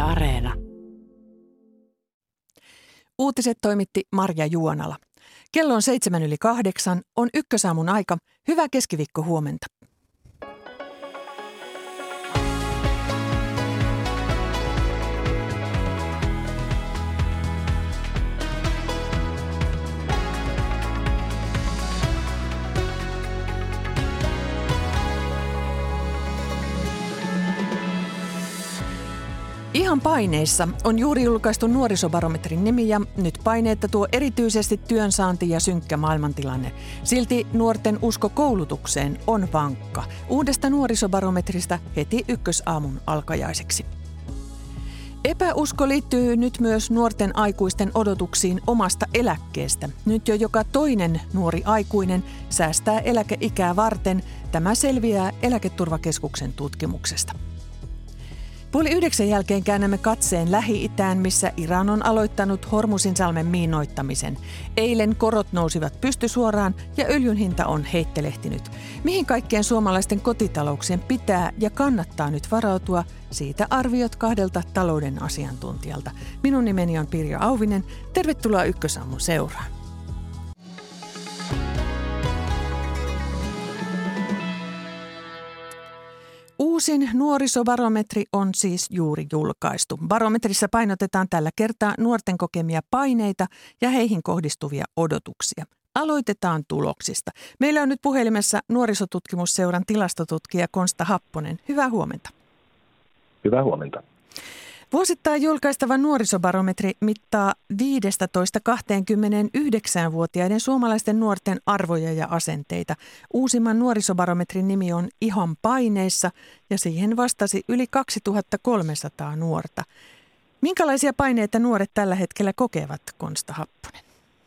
Areena. Uutiset toimitti Marja Juonala. Kello on 7:08, on Ykkösaamun aika. Hyvää keskiviikkohuomenta. Ihan paineissa on juuri julkaistu nuorisobarometrin nimi ja nyt paineetta tuo erityisesti työnsaanti ja synkkä maailmantilanne. Silti nuorten usko koulutukseen on vankka. Uudesta nuorisobarometrista heti Ykkösaamun alkajaiseksi. Epäusko liittyy nyt myös nuorten aikuisten odotuksiin omasta eläkkeestä. Nyt jo joka toinen nuori aikuinen säästää eläkeikää varten. Tämä selviää Eläketurvakeskuksen tutkimuksesta. 8:30 jälkeen käännämme katseen Lähi-Itään, missä Iran on aloittanut Hormuzinsalmen miinoittamisen. Eilen korot nousivat pystysuoraan ja öljyn hinta on heittelehtinyt. Mihin kaikkien suomalaisten kotitalouksien pitää ja kannattaa nyt varautua? Siitä arviot kahdelta talouden asiantuntijalta. Minun nimeni on Pirjo Auvinen. Tervetuloa Ykkösaamun seuraan. Uusin nuorisobarometri on siis juuri julkaistu. Barometrissa painotetaan tällä kertaa nuorten kokemia paineita ja heihin kohdistuvia odotuksia. Aloitetaan tuloksista. Meillä on nyt puhelimessa Nuorisotutkimusseuran tilastotutkija Konsta Happonen. Hyvää huomenta. Hyvää huomenta. Vuosittain julkaistava nuorisobarometri mittaa 15–29-vuotiaiden suomalaisten nuorten arvoja ja asenteita. Uusimman nuorisobarometrin nimi on Ihan paineissa ja siihen vastasi yli 2300 nuorta. Minkälaisia paineita nuoret tällä hetkellä kokevat, Konsta Happonen?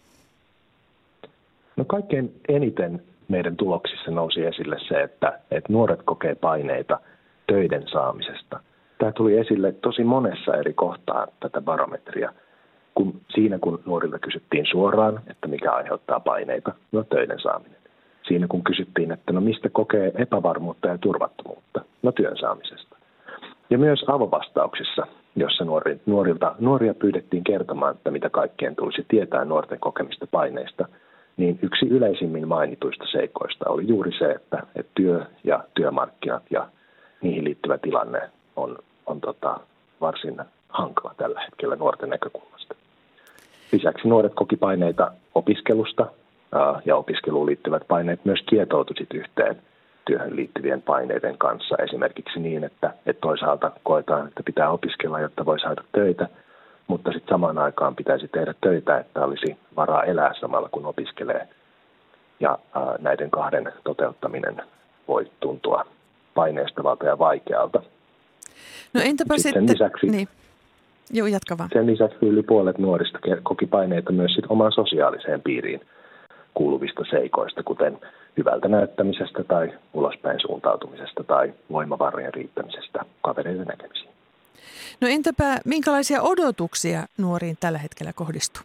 No kaikkein eniten meidän tuloksissa nousi esille se, että nuoret kokee paineita töiden saamisesta. Tämä tuli esille tosi monessa eri kohtaa tätä barometria. Kun nuorilta kysyttiin suoraan, että mikä aiheuttaa paineita, no töiden saaminen. Siinä kun kysyttiin, että no mistä kokee epävarmuutta ja turvattomuutta, no työn saamisesta. Ja myös avovastauksissa, jossa nuoria pyydettiin kertomaan, että mitä kaikkeen tulisi tietää nuorten kokemista paineista, niin yksi yleisimmin mainituista seikoista oli juuri se, että työ ja työmarkkinat ja niihin liittyvä tilanne on varsin hankala tällä hetkellä nuorten näkökulmasta. Lisäksi nuoret koki paineita opiskelusta ja opiskeluun liittyvät paineet myös kietoutuivat yhteen työhön liittyvien paineiden kanssa. Esimerkiksi niin, että toisaalta koetaan, että pitää opiskella, jotta voi saada töitä, mutta sitten samaan aikaan pitäisi tehdä töitä, että olisi varaa elää samalla kun opiskelee. Ja näiden kahden toteuttaminen voi tuntua paineistavalta ja vaikealta. No entäpä sitten lisäksi, niin. Joo, jatka vaan. Sen lisäksi yli puolet nuorista koki paineita myös sit omaan sosiaaliseen piiriin kuuluvista seikoista, kuten hyvältä näyttämisestä tai ulospäin suuntautumisesta tai voimavarojen riittämisestä kavereiden näkemisiin. No entäpä minkälaisia odotuksia nuoriin tällä hetkellä kohdistuu?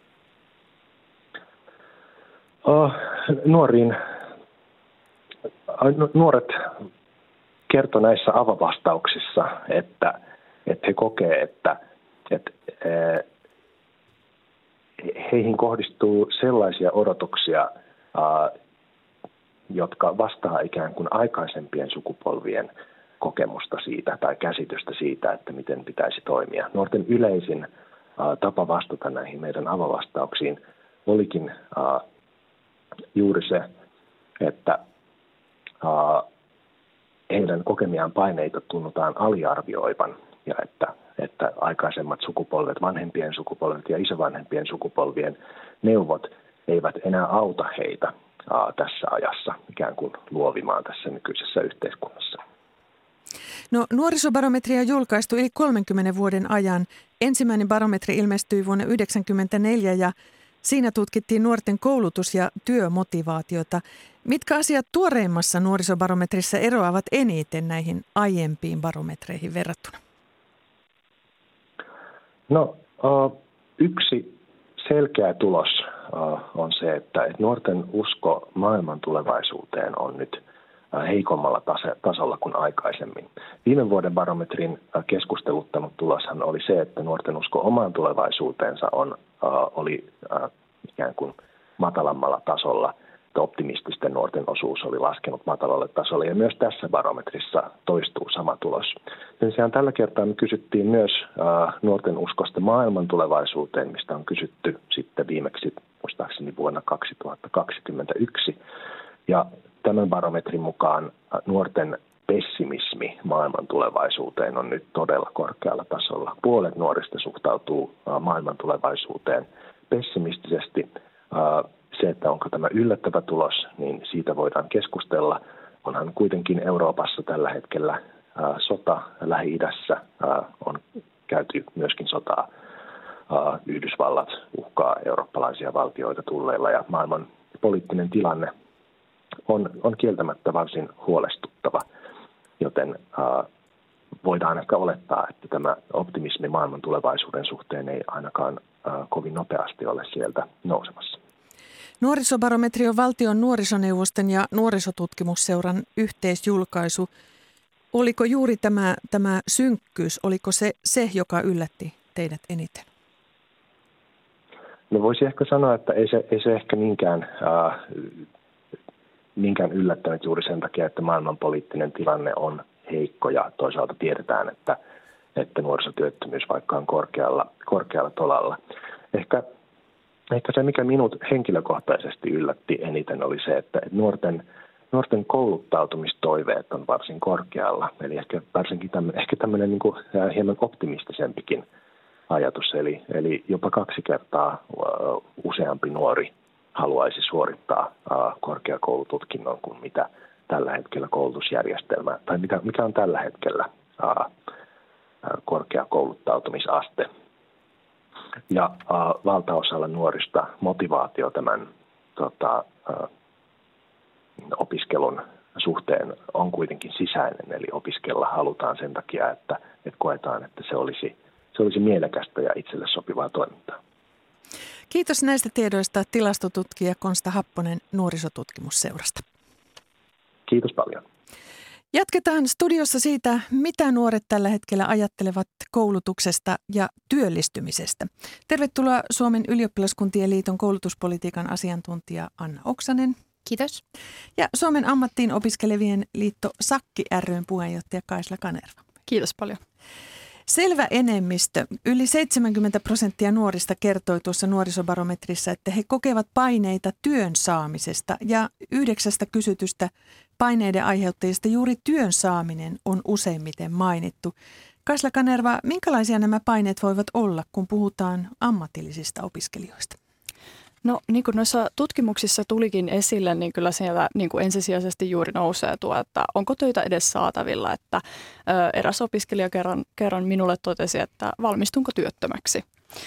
Nuoret kertoi näissä avovastauksissa, että he kokee, että heihin kohdistuu sellaisia odotuksia, jotka vastaa ikään kuin aikaisempien sukupolvien kokemusta siitä tai käsitystä siitä, että miten pitäisi toimia. Nuorten yleisin tapa vastata näihin meidän avovastauksiin olikin juuri se, että heidän kokemiaan paineita tunnutaan aliarvioivan ja että aikaisemmat sukupolvet, vanhempien sukupolvet ja isovanhempien sukupolvien neuvot eivät enää auta heitä tässä ajassa ikään kuin luovimaan tässä nykyisessä yhteiskunnassa. No nuorisobarometria on julkaistu yli 30 vuoden ajan. Ensimmäinen barometri ilmestyi vuonna 1994 ja siinä tutkittiin nuorten koulutus- ja työmotivaatiota. Mitkä asiat tuoreimmassa nuorisobarometrissa eroavat eniten näihin aiempiin barometreihin verrattuna? No yksi selkeä tulos on se, että nuorten usko maailman tulevaisuuteen on nyt heikommalla tasolla kuin aikaisemmin. Viime vuoden barometrin keskusteluttanut tuloshan oli se, että nuorten usko omaan tulevaisuuteensa oli ikään kuin matalammalla tasolla. Optimististen nuorten osuus oli laskenut matalalle tasolle, ja myös tässä barometrissa toistuu sama tulos. Sen sijaan tällä kertaa me kysyttiin myös nuorten uskosta maailman tulevaisuuteen, mistä on kysytty sitten viimeksi muistaakseni vuonna 2021. Ja tämän barometrin mukaan nuorten pessimismi maailman tulevaisuuteen on nyt todella korkealla tasolla. Puolet nuorista suhtautuu maailman tulevaisuuteen pessimistisesti. Se, että onko tämä yllättävä tulos, niin siitä voidaan keskustella. Onhan kuitenkin Euroopassa tällä hetkellä sota, Lähi-idässä on käyty myöskin sotaa. Yhdysvallat uhkaa eurooppalaisia valtioita tulleilla, ja maailman poliittinen tilanne on kieltämättä varsin huolestuttava, joten voidaan ehkä olettaa, että tämä optimismi maailman tulevaisuuden suhteen ei ainakaan kovin nopeasti ole sieltä nousemassa. Nuorisobarometri on valtion nuorisoneuvoston ja nuorisotutkimusseuran yhteisjulkaisu. Oliko juuri tämä synkkyys, oliko se, joka yllätti teidät eniten? No voisi ehkä sanoa, että ei se ehkä niinkään yllättänyt juuri sen takia, että maailmanpoliittinen tilanne on heikko ja toisaalta tiedetään, että nuorisotyöttömyys vaikka on korkealla tolalla. Ehkä se, mikä minut henkilökohtaisesti yllätti eniten, oli se, että nuorten kouluttautumistoiveet on varsin korkealla. Eli ehkä tämmöinen niin kuin hieman optimistisempikin ajatus. Eli jopa 2 kertaa useampi nuori haluaisi suorittaa korkeakoulututkinnon kuin mitä tällä hetkellä koulutusjärjestelmä, tai mikä on tällä hetkellä korkeakouluttautumisaste. Ja valtaosalla nuorista motivaatio tämän opiskelun suhteen on kuitenkin sisäinen, eli opiskella halutaan sen takia, että koetaan, että se olisi mielekästä ja itselle sopivaa toimintaa. Kiitos näistä tiedoista tilastotutkija Konsta Happonen Nuorisotutkimusseurasta. Kiitos paljon. Jatketaan studiossa siitä, mitä nuoret tällä hetkellä ajattelevat koulutuksesta ja työllistymisestä. Tervetuloa Suomen ylioppilaskuntien liiton koulutuspolitiikan asiantuntija Anna Oksanen. Kiitos. Ja Suomen ammattiin opiskelevien liitto Sakki ry:n puheenjohtaja Kaisla Kanerva. Kiitos paljon. Selvä enemmistö, yli 70% nuorista kertoi tuossa nuorisobarometrissa, että he kokevat paineita työn saamisesta, ja 9 kysytystä paineiden aiheuttajista juuri työn saaminen on useimmiten mainittu. Kaisla Kanerva, minkälaisia nämä paineet voivat olla, kun puhutaan ammatillisista opiskelijoista? No niin kuin noissa tutkimuksissa tulikin esille, niin kyllä siellä niin kuin ensisijaisesti juuri nousee tuo, että onko töitä edes saatavilla. Että eräs opiskelija kerran minulle totesi, että valmistunko työttömäksi.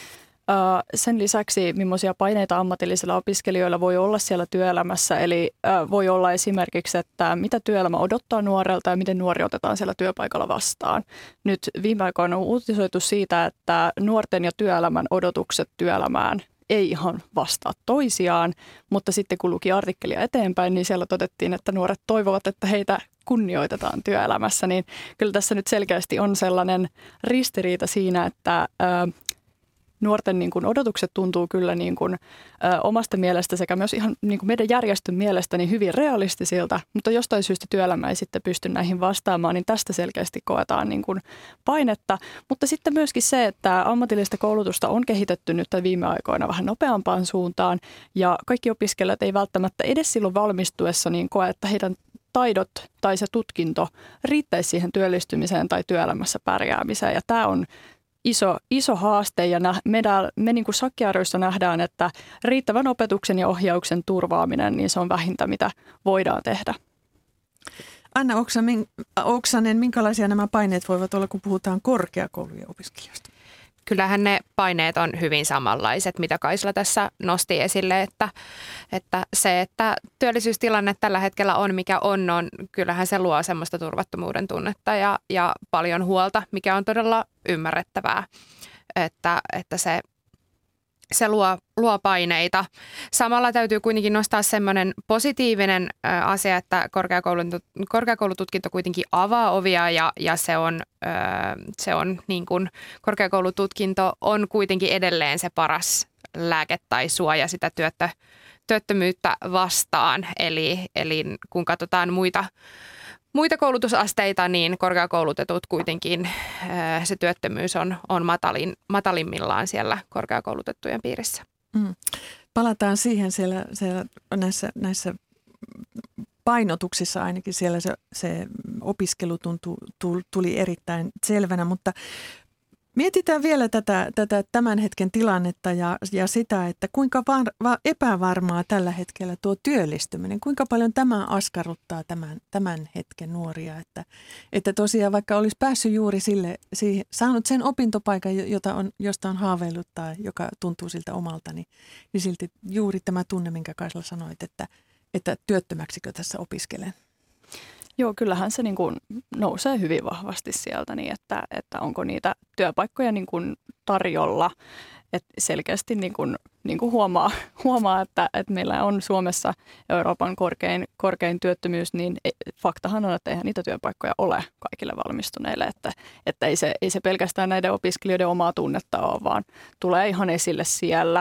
Sen lisäksi, millaisia paineita ammatillisilla opiskelijoilla voi olla siellä työelämässä. Eli voi olla esimerkiksi, että mitä työelämä odottaa nuorelta ja miten nuori otetaan siellä työpaikalla vastaan. Nyt viime aikoina on uutisoitu siitä, että nuorten ja työelämän odotukset työelämään ei ihan vastaa toisiaan, mutta sitten kun luki artikkelia eteenpäin, niin siellä todettiin, että nuoret toivovat, että heitä kunnioitetaan työelämässä. Niin kyllä tässä nyt selkeästi on sellainen ristiriita siinä, että nuorten niin kuin odotukset tuntuu kyllä niin kuin, omasta mielestä sekä myös ihan niin kuin meidän järjestön mielestä niin hyvin realistisilta, mutta jostain syystä työelämä ei sitten pysty näihin vastaamaan, niin tästä selkeästi koetaan niin kuin painetta. Mutta sitten myöskin se, että ammatillista koulutusta on kehitetty nyt viime aikoina vähän nopeampaan suuntaan ja kaikki opiskelijat ei välttämättä edes silloin valmistuessa niin koe, että heidän taidot tai se tutkinto riittäisi siihen työllistymiseen tai työelämässä pärjäämiseen ja tämä on iso haaste ja me niin kuin Sakki ry:ssä nähdään, että riittävän opetuksen ja ohjauksen turvaaminen, niin se on vähintä, mitä voidaan tehdä. Anna Oksanen, minkälaisia nämä paineet voivat olla, kun puhutaan korkeakoulujen opiskelijoista? Kyllähän ne paineet on hyvin samanlaiset, mitä Kaisla tässä nosti esille, että se, että työllisyystilanne tällä hetkellä on mikä on kyllähän se luo semmoista turvattomuuden tunnetta ja paljon huolta, mikä on todella ymmärrettävää, että se se luo paineita. Samalla täytyy kuitenkin nostaa semmoinen positiivinen asia, että korkeakoulututkinto kuitenkin avaa ovia ja se on niin kuin korkeakoulututkinto on kuitenkin edelleen se paras lääke tai suoja sitä työttömyyttä vastaan. Eli kun katsotaan muita koulutusasteita, niin korkeakoulutetut kuitenkin se työttömyys on matalimmillaan siellä korkeakoulutettujen piirissä. Palataan siihen siellä näissä painotuksissa ainakin siellä se opiskelu tuli erittäin selvänä, mutta mietitään vielä tätä tämän hetken tilannetta ja sitä, että kuinka epävarmaa tällä hetkellä tuo työllistyminen, kuinka paljon tämä askarruttaa tämän hetken nuoria, että tosiaan vaikka olisi päässyt juuri saanut sen opintopaikan, josta on haaveillut tai joka tuntuu siltä omalta, niin silti juuri tämä tunne, minkä Kaisla sanoit, että työttömäksikö tässä opiskelen. Joo, kyllähän se niin kuin nousee hyvin vahvasti sieltä, niin että onko niitä työpaikkoja niin kuin tarjolla. Että selkeästi niin kuin huomaa että meillä on Suomessa Euroopan korkein työttömyys, niin faktahan on, että eihän niitä työpaikkoja ole kaikille valmistuneille. Että ei se pelkästään näiden opiskelijoiden omaa tunnetta ole, vaan tulee ihan esille siellä.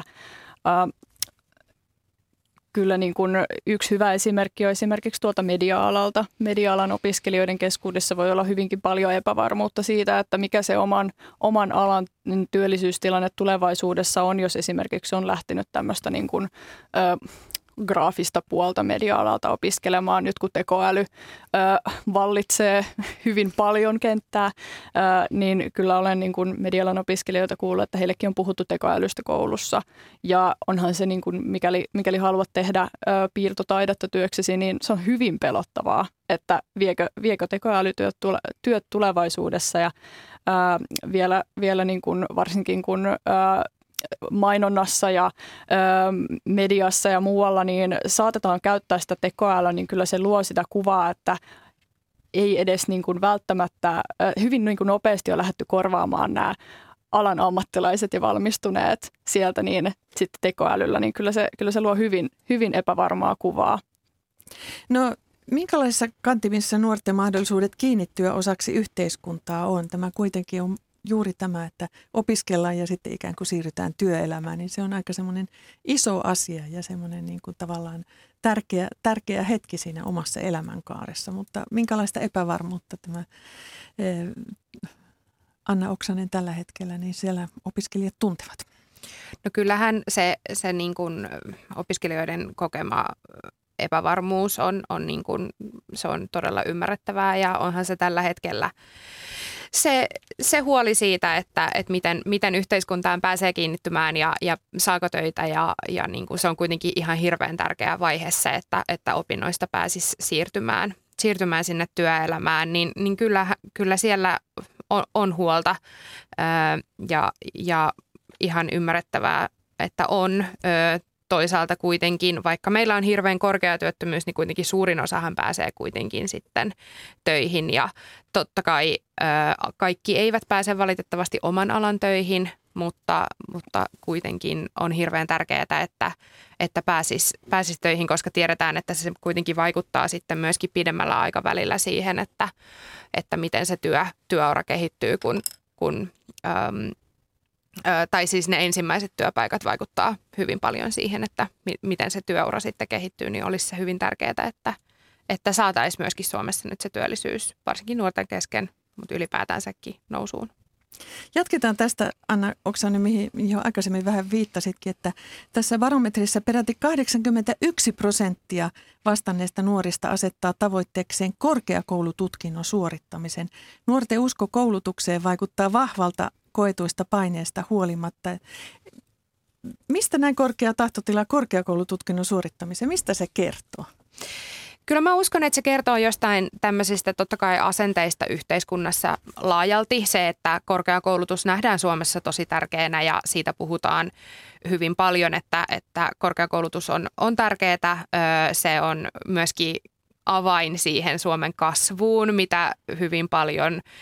Kyllä niin kuin yksi hyvä esimerkki on esimerkiksi tuolta media-alalta. Media-alan opiskelijoiden keskuudessa voi olla hyvinkin paljon epävarmuutta siitä, että mikä se oman alan työllisyystilanne tulevaisuudessa on, jos esimerkiksi on lähtenyt tämmöistä niin kuin, graafista puolta media-alalta opiskelemaan. Nyt kun tekoäly vallitsee hyvin paljon kenttää, niin kyllä olen niin kuin media-alan opiskelijoita kuullut, että heillekin on puhuttu tekoälystä koulussa. Ja onhan se, niin kuin, mikäli haluat tehdä piirtotaidetta työksesi, niin se on hyvin pelottavaa, että viekö tekoälytyöt tulevaisuudessa. Ja vielä niin kuin, varsinkin kun mainonnassa ja mediassa ja muualla, niin saatetaan käyttää sitä tekoälyä, niin kyllä se luo sitä kuvaa, että ei edes niin kuin välttämättä, hyvin niin kuin nopeasti on lähdetty korvaamaan nämä alan ammattilaiset ja valmistuneet sieltä niin sitten tekoälyllä, niin kyllä se luo hyvin, hyvin epävarmaa kuvaa. No, minkälaisissa kantimissa nuorten mahdollisuudet kiinnittyä osaksi yhteiskuntaa on? Tämä kuitenkin on juuri tämä, että opiskellaan ja sitten ikään kuin siirrytään työelämään, niin se on aika semmoinen iso asia ja semmoinen niin kuin tavallaan tärkeä hetki siinä omassa elämänkaaressa. Mutta minkälaista epävarmuutta tämä Anna Oksanen tällä hetkellä, niin siellä opiskelijat tuntevat? No kyllähän se niin kuin opiskelijoiden kokema epävarmuus on niin kuin, se on todella ymmärrettävää ja onhan se tällä hetkellä se huoli siitä, että miten yhteiskuntaan pääsee kiinnittymään ja saako töitä ja niin kuin se on kuitenkin ihan hirveän tärkeä vaihe se, että opinnoista pääsisi siirtymään sinne työelämään, niin kyllä siellä on huolta ja ihan ymmärrettävää, että on. Toisaalta kuitenkin, vaikka meillä on hirveän korkea työttömyys, niin kuitenkin suurin osahan pääsee kuitenkin sitten töihin. Ja totta kai kaikki eivät pääse valitettavasti oman alan töihin, mutta kuitenkin on hirveän tärkeää, että pääsis töihin, koska tiedetään, että se kuitenkin vaikuttaa sitten myöskin pidemmällä aikavälillä siihen, että miten se työura kehittyy, kun tai siis ne ensimmäiset työpaikat vaikuttaa hyvin paljon siihen, että miten se työura sitten kehittyy, niin olisi se hyvin tärkeää, että saataisiin myöskin Suomessa nyt se työllisyys, varsinkin nuorten kesken, mutta ylipäätänsäkin nousuun. Jatketaan tästä, Anna Oksanen, mihin jo aikaisemmin vähän viittasitkin, että tässä barometrissä peräti 81% vastanneista nuorista asettaa tavoitteekseen korkeakoulututkinnon suorittamisen. Nuorten usko koulutukseen vaikuttaa vahvalta koetuista paineista huolimatta. Mistä näin korkea tahtotila korkeakoulututkinnon suorittamiseen? Mistä se kertoo? Kyllä mä uskon, että se kertoo jostain tämmöisistä totta kai asenteista yhteiskunnassa laajalti. Se, että korkeakoulutus nähdään Suomessa tosi tärkeänä ja siitä puhutaan hyvin paljon, että korkeakoulutus on tärkeää. Se on myöskin avain siihen Suomen kasvuun, mitä hyvin paljon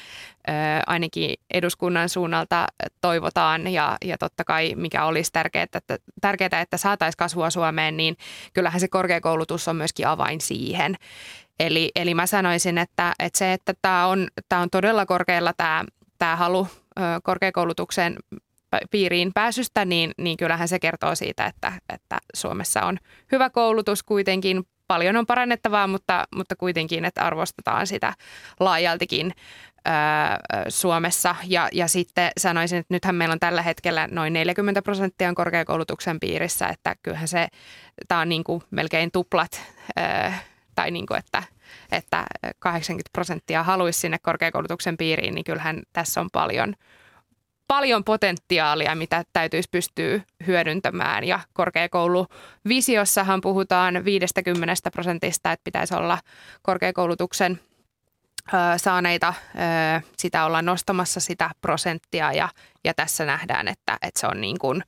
ainakin eduskunnan suunnalta toivotaan ja totta kai mikä olisi tärkeää, että saataisiin kasvua Suomeen, niin kyllähän se korkeakoulutus on myöskin avain siihen. Eli mä sanoisin, että se, että tämä on todella korkealla tämä halu korkeakoulutuksen piiriin pääsystä, niin kyllähän se kertoo siitä, että Suomessa on hyvä koulutus kuitenkin. Paljon on parannettavaa, mutta kuitenkin, että arvostetaan sitä laajaltikin Suomessa. Ja sitten sanoisin, että nythän meillä on tällä hetkellä noin 40% on korkeakoulutuksen piirissä, että kyllähän tämä on niin kuin melkein tuplat, tai niin kuin, että 80% haluaisi sinne korkeakoulutuksen piiriin, niin kyllähän tässä on paljon potentiaalia, mitä täytyisi pystyä hyödyntämään. Ja korkeakouluvisiossahan puhutaan 50%, että pitäisi olla korkeakoulutuksen saaneita, sitä ollaan nostamassa sitä prosenttia ja tässä nähdään, että se on niin kuin,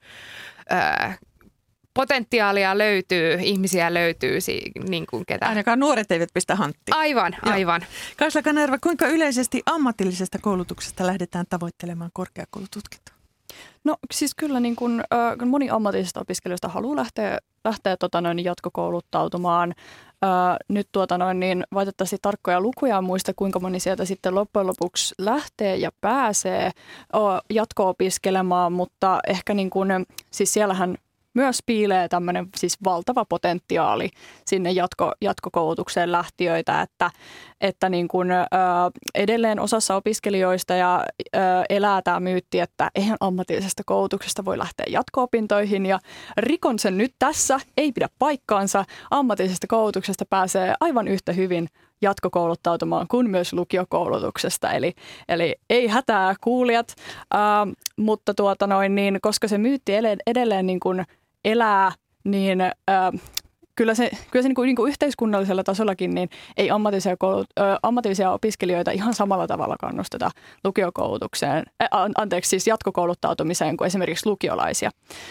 potentiaalia löytyy, ihmisiä löytyy, niin kuin ketä. Ainakaan nuoret eivät pistä hanttiin. Aivan. Kaisla Kanerva, kuinka yleisesti ammatillisesta koulutuksesta lähdetään tavoittelemaan korkeakoulututkintoa? No siis kyllä niin kuin, moni ammatillisista opiskelijoista haluaa lähteä jatkokouluttautumaan. Nyt valitettavasti tarkkoja lukuja muista, kuinka moni sieltä sitten loppujen lopuksi lähtee ja pääsee jatko-opiskelemaan, mutta ehkä niin kuin, siis siellähän myös piilee tämmöinen siis valtava potentiaali sinne jatkokoulutukseen lähtiöitä, että niin kuin, edelleen osassa opiskelijoista elää tämä myytti, että eihän ammatillisesta koulutuksesta voi lähteä jatko-opintoihin ja rikon sen nyt tässä, ei pidä paikkaansa. Ammatillisesta koulutuksesta pääsee aivan yhtä hyvin jatkokouluttautumaan kuin myös lukiokoulutuksesta. Eli ei hätää kuulijat, mutta koska se myytti edelleen niin kuin elää, niin kyllä se niin kuin yhteiskunnallisella tasollakin niin ei ammatillisia opiskelijoita ihan samalla tavalla kannusteta lukiokoulutukseen, siis jatkokouluttautumiseen kuin esimerkiksi lukiolaisia.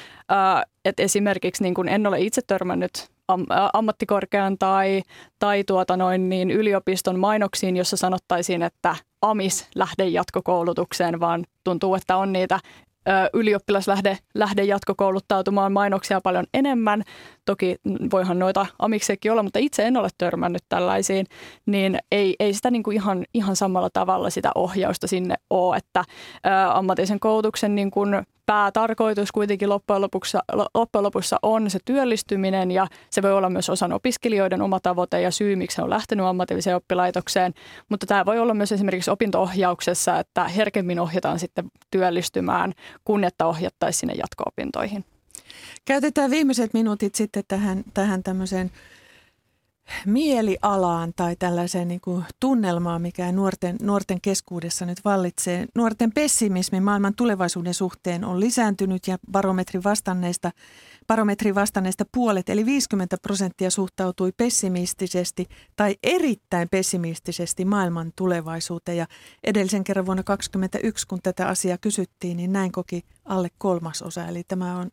Et esimerkiksi niin kuin en ole itse törmännyt ammattikorkean tai yliopiston mainoksiin, jossa sanottaisiin, että AMIS lähde jatkokoulutukseen, vaan tuntuu, että on niitä ylioppilas lähde jatkokouluttautumaan mainoksia paljon enemmän. Toki voihan noita amiksekin olla, mutta itse en ole törmännyt tällaisiin, niin ei sitä niin kuin ihan samalla tavalla sitä ohjausta sinne ole, että ammatillisen koulutuksen niin kuin päätarkoitus kuitenkin loppujen lopussa on se työllistyminen ja se voi olla myös osan opiskelijoiden oma tavoite ja syy, miksi he on lähtenyt ammatilliseen oppilaitokseen, mutta tämä voi olla myös esimerkiksi opinto-ohjauksessa, että herkemmin ohjataan sitten työllistymään, kun että ohjattaisiin sinne jatko-opintoihin. Käytetään viimeiset minuutit sitten tähän tämmöiseen mielialaan tai tällaiseen niin kuin tunnelmaan, mikä nuorten keskuudessa nyt vallitsee. Nuorten pessimismi maailman tulevaisuuden suhteen on lisääntynyt ja barometrin vastanneista puolet, eli 50% suhtautui pessimistisesti tai erittäin pessimistisesti maailman tulevaisuuteen. Ja edellisen kerran vuonna 2021, kun tätä asiaa kysyttiin, niin näin koki alle 1/3. Eli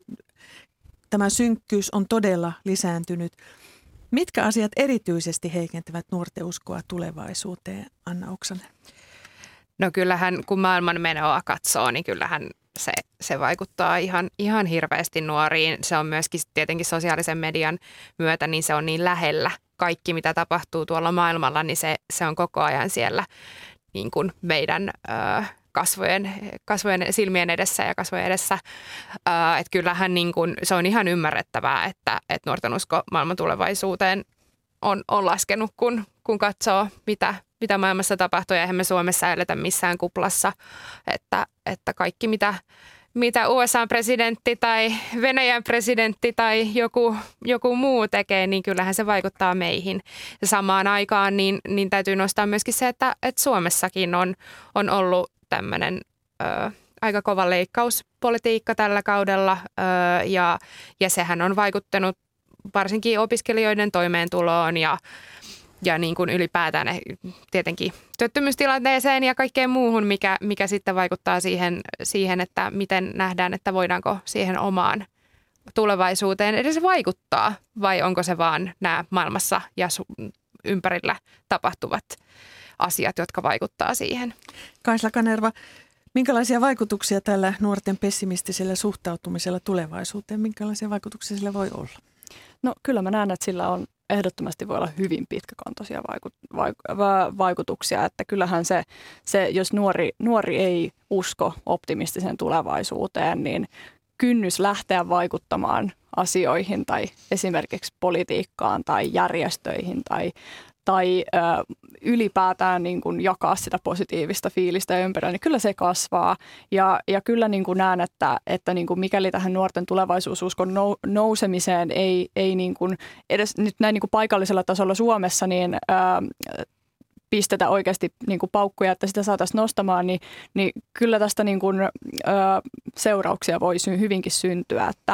tämä synkkyys on todella lisääntynyt. Mitkä asiat erityisesti heikentävät nuorten uskoa tulevaisuuteen, Anna Oksanen? No kyllähän, kun maailman menoa katsoo, niin kyllähän se vaikuttaa ihan hirveästi nuoriin. Se on myöskin tietenkin sosiaalisen median myötä, niin se on niin lähellä. Kaikki, mitä tapahtuu tuolla maailmalla, niin se on koko ajan siellä niin kuin meidän kasvojen silmien edessä ja kasvojen edessä. Että kyllähän niin kuin, se on ihan ymmärrettävää, että nuorten usko maailman tulevaisuuteen on laskenut, kun katsoo, mitä maailmassa tapahtuu. Ja eihän me Suomessa eletä missään kuplassa, että kaikki mitä USA-presidentti tai Venäjän presidentti tai joku muu tekee, niin kyllähän se vaikuttaa meihin. Ja samaan aikaan niin täytyy nostaa myöskin se, että Suomessakin on ollut tämmöinen aika kova leikkauspolitiikka tällä kaudella ja sehän on vaikuttanut varsinkin opiskelijoiden toimeentuloon ja niin kuin ylipäätään tietenkin työttömyystilanteeseen ja kaikkeen muuhun, mikä sitten vaikuttaa siihen, että miten nähdään, että voidaanko siihen omaan tulevaisuuteen edes vaikuttaa vai onko se vaan nämä maailmassa ja ympärillä tapahtuvat asiat, jotka vaikuttaa siihen. Kaisla Kanerva, minkälaisia vaikutuksia tällä nuorten pessimistisellä suhtautumisella tulevaisuuteen, minkälaisia vaikutuksia sillä voi olla? No kyllä mä näen, että sillä on ehdottomasti voi olla hyvin pitkäkantoisia vaikutuksia, että kyllähän se jos nuori ei usko optimistiseen tulevaisuuteen, niin kynnys lähteä vaikuttamaan asioihin tai esimerkiksi politiikkaan tai järjestöihin tai ylipäätään niin kuin jakaa sitä positiivista fiilistä ympärillä, niin kyllä se kasvaa. Ja kyllä niin kuin näen, että niin kuin mikäli tähän nuorten tulevaisuususkon nousemiseen ei niin kuin edes nyt näin niin kuin paikallisella tasolla Suomessa, niin pistetä oikeasti niin kuin paukkuja, että sitä saataisiin nostamaan, niin kyllä tästä niin kuin, seurauksia voi hyvinkin syntyä. Että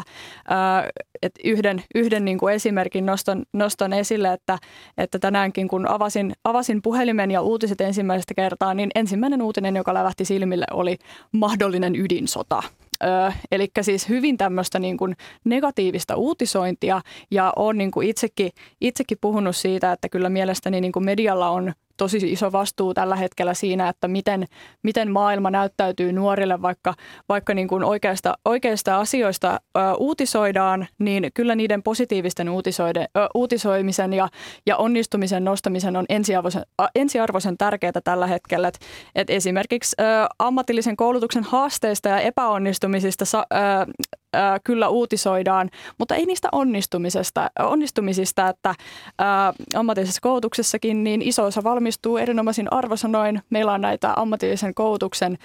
yhden niin kuin esimerkin nostan esille, että tänäänkin kun avasin puhelimen ja uutiset ensimmäisestä kertaa, niin ensimmäinen uutinen, joka lävähti silmille, oli mahdollinen ydinsota. Eli siis hyvin tämmöistä niin kuin negatiivista uutisointia, ja olen niin kuin itsekin puhunut siitä, että kyllä mielestäni niin kuin medialla on tosi iso vastuu tällä hetkellä siinä, että miten maailma näyttäytyy nuorille, vaikka niin kuin oikeista asioista uutisoidaan, niin kyllä niiden positiivisten uutisoimisen ja onnistumisen nostamisen on ensiarvoisen tärkeää tällä hetkellä. Et esimerkiksi ammatillisen koulutuksen haasteista ja epäonnistumisista kyllä uutisoidaan, mutta ei niistä onnistumisista, että ammatillisessa koulutuksessakin niin iso osa valmistuu erinomaisin arvosanoin. Meillä on näitä ammatillisen koulutuksen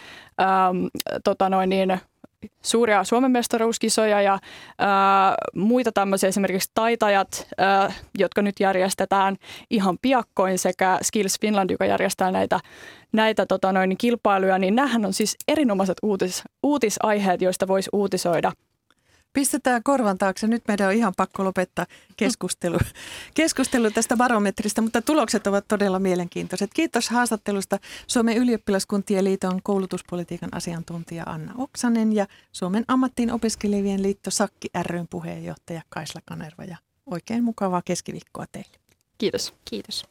suuria Suomen mestaruuskisoja ja muita tämmöisiä, esimerkiksi taitajat, jotka nyt järjestetään ihan piakkoin, sekä Skills Finland, joka järjestää näitä kilpailuja, niin nämähän on siis erinomaiset uutisaiheet, joista voisi uutisoida. Pistetään korvan taakse. Nyt meidän on ihan pakko lopettaa keskustelu tästä barometrista, mutta tulokset ovat todella mielenkiintoiset. Kiitos haastattelusta Suomen ylioppilaskuntien liiton koulutuspolitiikan asiantuntija Anna Oksanen ja Suomen ammattiin opiskelevien liitto Sakki ry:n puheenjohtaja Kaisla Kanerva. Ja oikein mukavaa keskiviikkoa teille. Kiitos. Kiitos.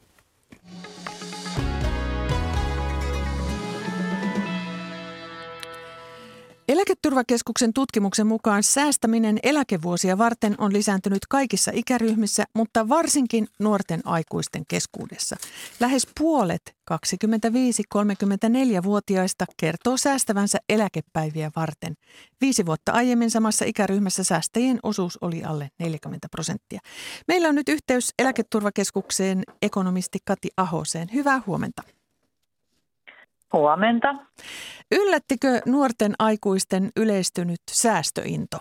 Eläketurvakeskuksen tutkimuksen mukaan säästäminen eläkevuosia varten on lisääntynyt kaikissa ikäryhmissä, mutta varsinkin nuorten aikuisten keskuudessa. Lähes puolet 25-34-vuotiaista kertoo säästävänsä eläkepäiviä varten. 5 vuotta aiemmin samassa ikäryhmässä säästäjien osuus oli alle 40%. Meillä on nyt yhteys Eläketurvakeskukseen ekonomisti Kati Ahoseen. Hyvää huomenta. Huomenta. Yllättikö nuorten aikuisten yleistynyt säästöinto?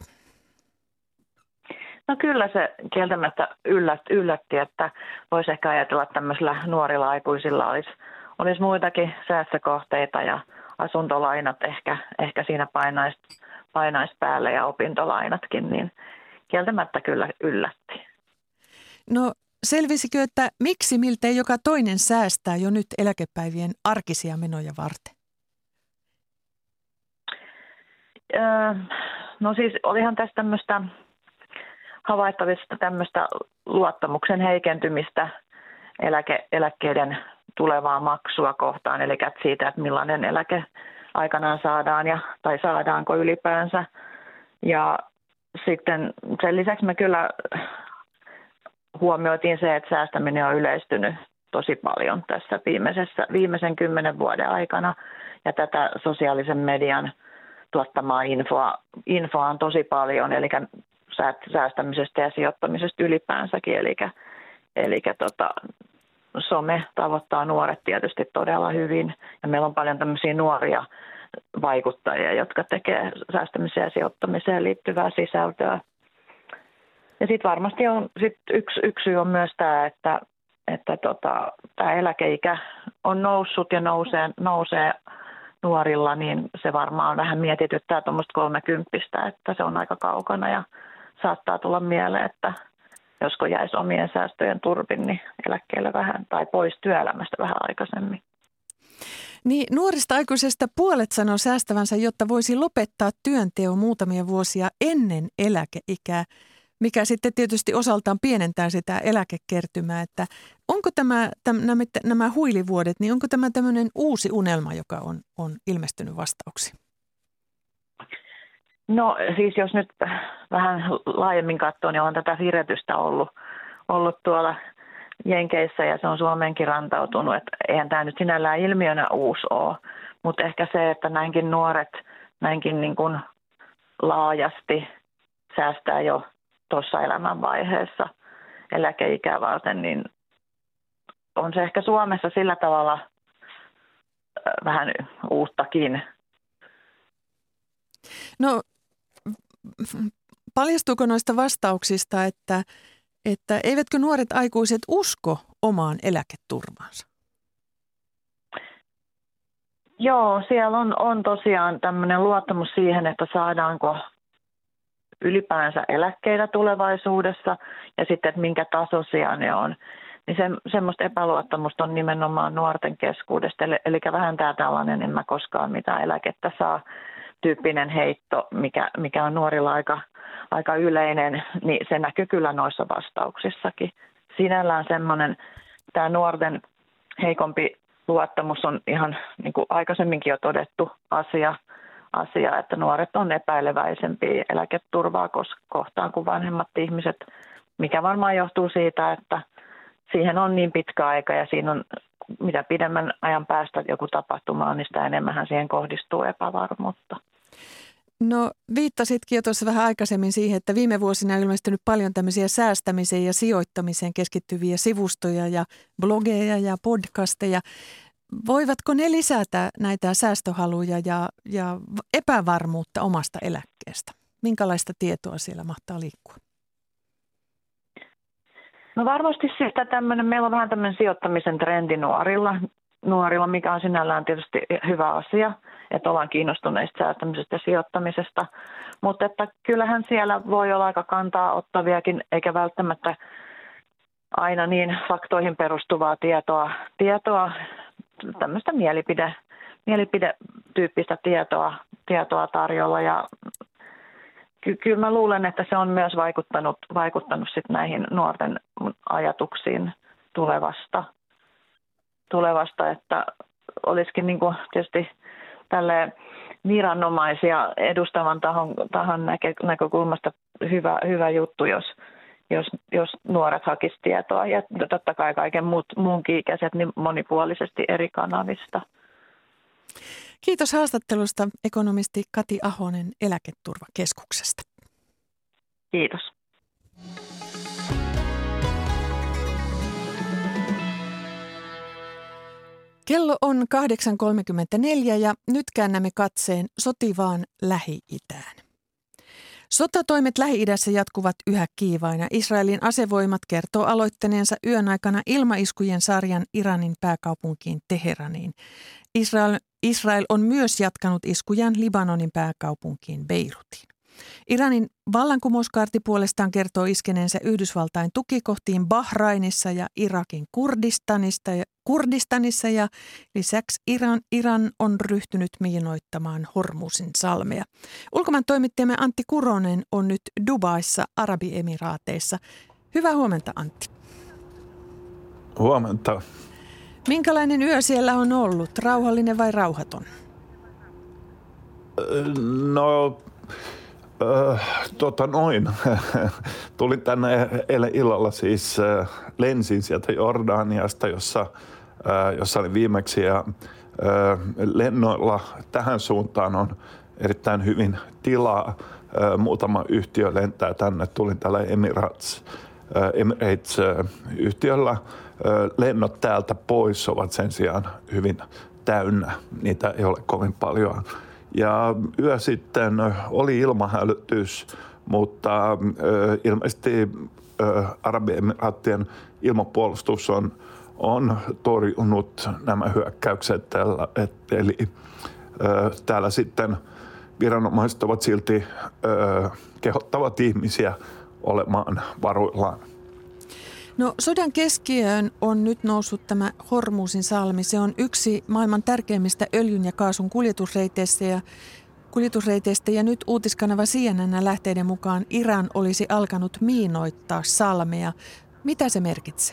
No kyllä se kieltämättä yllätti, että voisi ehkä ajatella, että tämmöisillä nuorilla aikuisilla olisi muitakin säästökohteita ja asuntolainat ehkä siinä painaisi päälle ja opintolainatkin, niin kieltämättä kyllä yllätti. No selvisikö, että miksi miltei joka toinen säästää jo nyt eläkepäivien arkisia menoja varten? No siis olihan tässä tämmöistä havaittavista tämmöistä luottamuksen heikentymistä eläkkeiden tulevaa maksua kohtaan, eli siitä, että millainen eläke aikanaan saadaan tai saadaanko ylipäänsä. Ja sitten sen lisäksi me kyllä huomioitiin se, että säästäminen on yleistynyt tosi paljon tässä viimeisen 10 vuoden aikana, ja tätä sosiaalisen median tuottamaa infoa on tosi paljon, eli säästämisestä ja sijoittamisesta ylipäänsäkin, eli some tavoittaa nuoret tietysti todella hyvin, ja meillä on paljon tämmöisiä nuoria vaikuttajia, jotka tekee säästämiseen ja sijoittamiseen liittyvää sisältöä. Ja sitten varmasti on yksi syy on myös tämä, että tämä eläkeikä on noussut ja nousee nuorilla, niin se varmaan vähän mietityttää tuommoista 30, että se on aika kaukana ja saattaa tulla mieleen, että josko jäisi omien säästöjen turvin niin eläkkeelle vähän tai pois työelämästä vähän aikaisemmin. Niin nuorista aikuisista puolet sanoo säästävänsä, jotta voisi lopettaa työnteon muutamia vuosia ennen eläkeikää. mikä sitten tietysti osaltaan pienentää sitä eläkekertymää, että onko nämä huilivuodet, niin onko tämä tämmöinen uusi unelma, joka on ilmestynyt vastauksiin? No siis jos nyt vähän laajemmin katsoo, niin on tätä viretystä ollut tuolla Jenkeissä ja se on Suomeenkin rantautunut. Että eihän tämä nyt sinällään ilmiönä uusi ole, mutta ehkä se, että näinkin nuoret, näinkin niin kuin laajasti säästää jo tuossa elämänvaiheessa eläkeikää varten, niin on se ehkä Suomessa sillä tavalla vähän uuttakin. No paljastuuko noista vastauksista, että eivätkö nuoret aikuiset usko omaan eläketurvaansa? Joo, siellä on tosiaan tämmöinen luottamus siihen, että saadaanko ylipäänsä eläkkeitä tulevaisuudessa ja sitten, että minkä tasoisia ne on. Niin semmoista epäluottamusta on nimenomaan nuorten keskuudesta. Eli vähän tämä tällainen, en mä koskaan mitään eläkettä saa tyyppinen heitto, mikä on nuorilla aika yleinen, niin se näkyy kyllä noissa vastauksissakin. Sinällään semmoinen, tämä nuorten heikompi luottamus on ihan niin kuin aikaisemminkin jo todettu asia, että nuoret on epäileväisempiä eläketurvaa kohtaan kuin vanhemmat ihmiset, mikä varmaan johtuu siitä, että siihen on niin pitkä aika ja siinä on mitä pidemmän ajan päästä joku tapahtuma on, niin sitä enemmän siihen kohdistuu epävarmuutta. No viittasitkin jo tuossa vähän aikaisemmin siihen, että viime vuosina on ilmestynyt paljon tämmöisiä säästämiseen ja sijoittamiseen keskittyviä sivustoja ja blogeja ja podcasteja. Voivatko ne lisätä näitä säästöhaluja ja epävarmuutta omasta eläkkeestä? Minkälaista tietoa siellä mahtaa liikkua? No varmasti meillä on vähän tämmöinen sijoittamisen trendi nuorilla, mikä on sinällään tietysti hyvä asia, että ollaan kiinnostuneista säästämisestä ja sijoittamisesta. Mutta että kyllähän siellä voi olla aika kantaa ottaviakin, eikä välttämättä aina niin faktoihin perustuvaa tietoa tämmöistä mielipidetyyppistä tietoa tarjolla. Ja kyllä mä luulen, että se on myös vaikuttanut sit näihin nuorten ajatuksiin tulevasta, että olisikin niin kuin tietysti tälle viranomaisia edustavan tahon näkökulmasta hyvä juttu, jos nuoret hakisi tietoa ja totta kai kaiken muunkin ikäiset niin monipuolisesti eri kanavista. Kiitos haastattelusta ekonomisti Kati Ahonen Eläketurvakeskuksesta. Kiitos. Kello on 8.34 ja nyt käännämme katseen sotivaan Lähi-itään. Sotatoimet Lähi-idässä jatkuvat yhä kiivaina. Israelin asevoimat kertoo aloittaneensa yön aikana ilmaiskujen sarjan Iranin pääkaupunkiin Teheraniin. Israel on myös jatkanut iskujaan Libanonin pääkaupunkiin Beirutiin. Iranin vallankumouskaarti puolestaan kertoo iskeneensä Yhdysvaltain tukikohtiin Bahrainissa ja Irakin Kurdistanissa ja lisäksi Iran on ryhtynyt miinoittamaan Hormuzin salmea. Ulkomaan toimittajamme Antti Kuronen on nyt Dubaissa, Arabiemiraateissa. Hyvää huomenta, Antti. Huomenta. Minkälainen yö siellä on ollut? Rauhallinen vai rauhaton? No... Tulin tänne eilen illalla siis, lensin sieltä Jordaniasta, jossa olin viimeksi ja lennoilla tähän suuntaan on erittäin hyvin tilaa. Muutama yhtiö lentää tänne, tulin tällä Emirates-yhtiöllä. Lennot täältä pois ovat sen sijaan hyvin täynnä, niitä ei ole kovin paljon. Ja yö sitten oli ilmahälytys, mutta ilmeisesti Arabiemiraattien ilmapuolustus on torjunut nämä hyökkäykset. Eli täällä sitten viranomaiset ovat silti kehottavat ihmisiä olemaan varuillaan. No sodan keskiöön on nyt noussut tämä Hormuzin salmi. Se on yksi maailman tärkeimmistä öljyn ja kaasun kuljetusreiteistä ja kuljetusreiteistä ja nyt uutiskanava CNN lähteiden mukaan Iran olisi alkanut miinoittaa salmea. Mitä se merkitsee?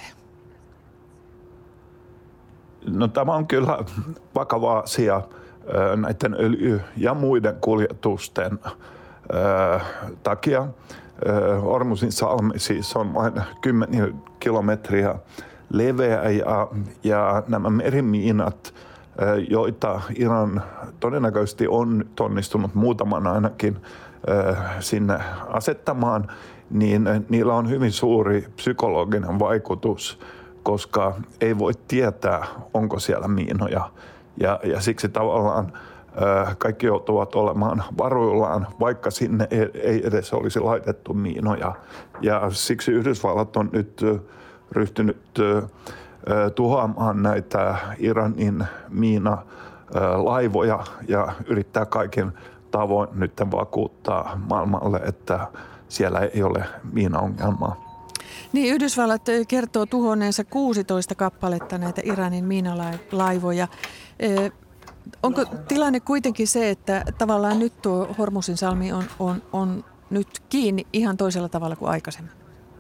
No, tämä on kyllä vakava asia näiden öljy- ja muiden kuljetusten takia. Hormuzin salmi siis on vain 10 kilometriä leveä ja nämä merimiinat, joita Iran todennäköisesti on onnistunut muutaman ainakin sinne asettamaan, niin niillä on hyvin suuri psykologinen vaikutus, koska ei voi tietää, onko siellä miinoja. Ja siksi tavallaan kaikki joutuvat olemaan varuillaan, vaikka sinne ei edes olisi laitettu miinoja. Ja siksi Yhdysvallat on nyt ryhtynyt tuhoamaan näitä Iranin miinalaivoja ja yrittää kaikin tavoin nyt vakuuttaa maailmalle, että siellä ei ole miinaongelmaa. Niin, Yhdysvallat kertoo tuhonneensa 16 kappaletta näitä Iranin miinalaivoja. Onko tilanne kuitenkin se, että tavallaan nyt tuo Hormuzin salmi on nyt kiinni ihan toisella tavalla kuin aikaisemmin?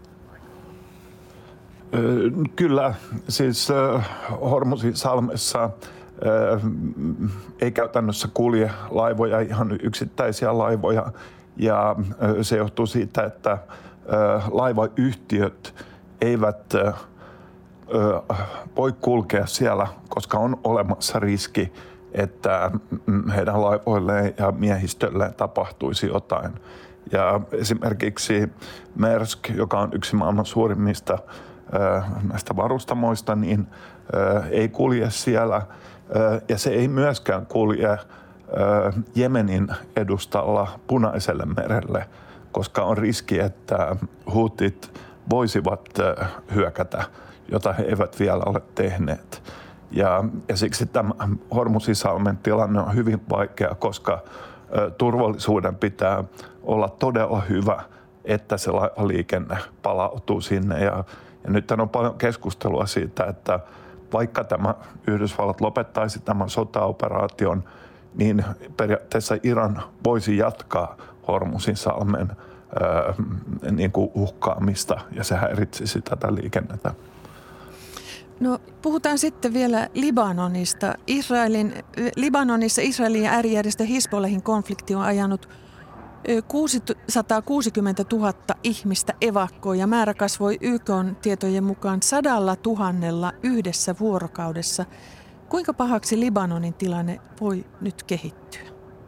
Kyllä, siis Hormuzin salmessa ei käytännössä kulje laivoja, ihan yksittäisiä laivoja, ja se johtuu siitä, että laivayhtiöt eivät voi kulkea siellä, koska on olemassa riski, että heidän laivoilleen ja miehistölleen tapahtuisi jotain. Ja esimerkiksi Maersk, joka on yksi maailman suurimmista näistä varustamoista, niin ei kulje siellä. Ja se ei myöskään kulje Jemenin edustalla Punaiselle merelle, koska on riski, että huutit voisivat hyökätä, jota he eivät vielä ole tehneet. Ja siksi tämä Hormuzin salmen tilanne on hyvin vaikea, koska turvallisuuden pitää olla todella hyvä, että se liikenne palautuu sinne. Ja nyt on paljon keskustelua siitä, että vaikka tämä Yhdysvallat lopettaisi tämän sotaoperaation, niin periaatteessa Iran voisi jatkaa Hormuzin salmen niin kuin uhkaamista, ja se häiritsisi tätä liikennettä. No, puhutaan sitten vielä Libanonista. Libanonissa Israelin ja äärijärjestö Hizbollahin konflikti on ajanut 660 000 ihmistä evakkoon ja määrä kasvoi YK:n tietojen mukaan 100 000 yhdessä vuorokaudessa. Kuinka pahaksi Libanonin tilanne voi nyt kehittyä?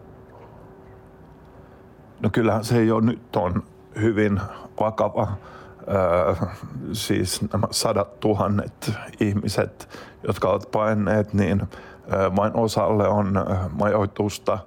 No, kyllähän se jo nyt on hyvin vakava. Siis nämä 100 000 ihmiset, jotka ovat paineet, niin vain osalle on majoitusta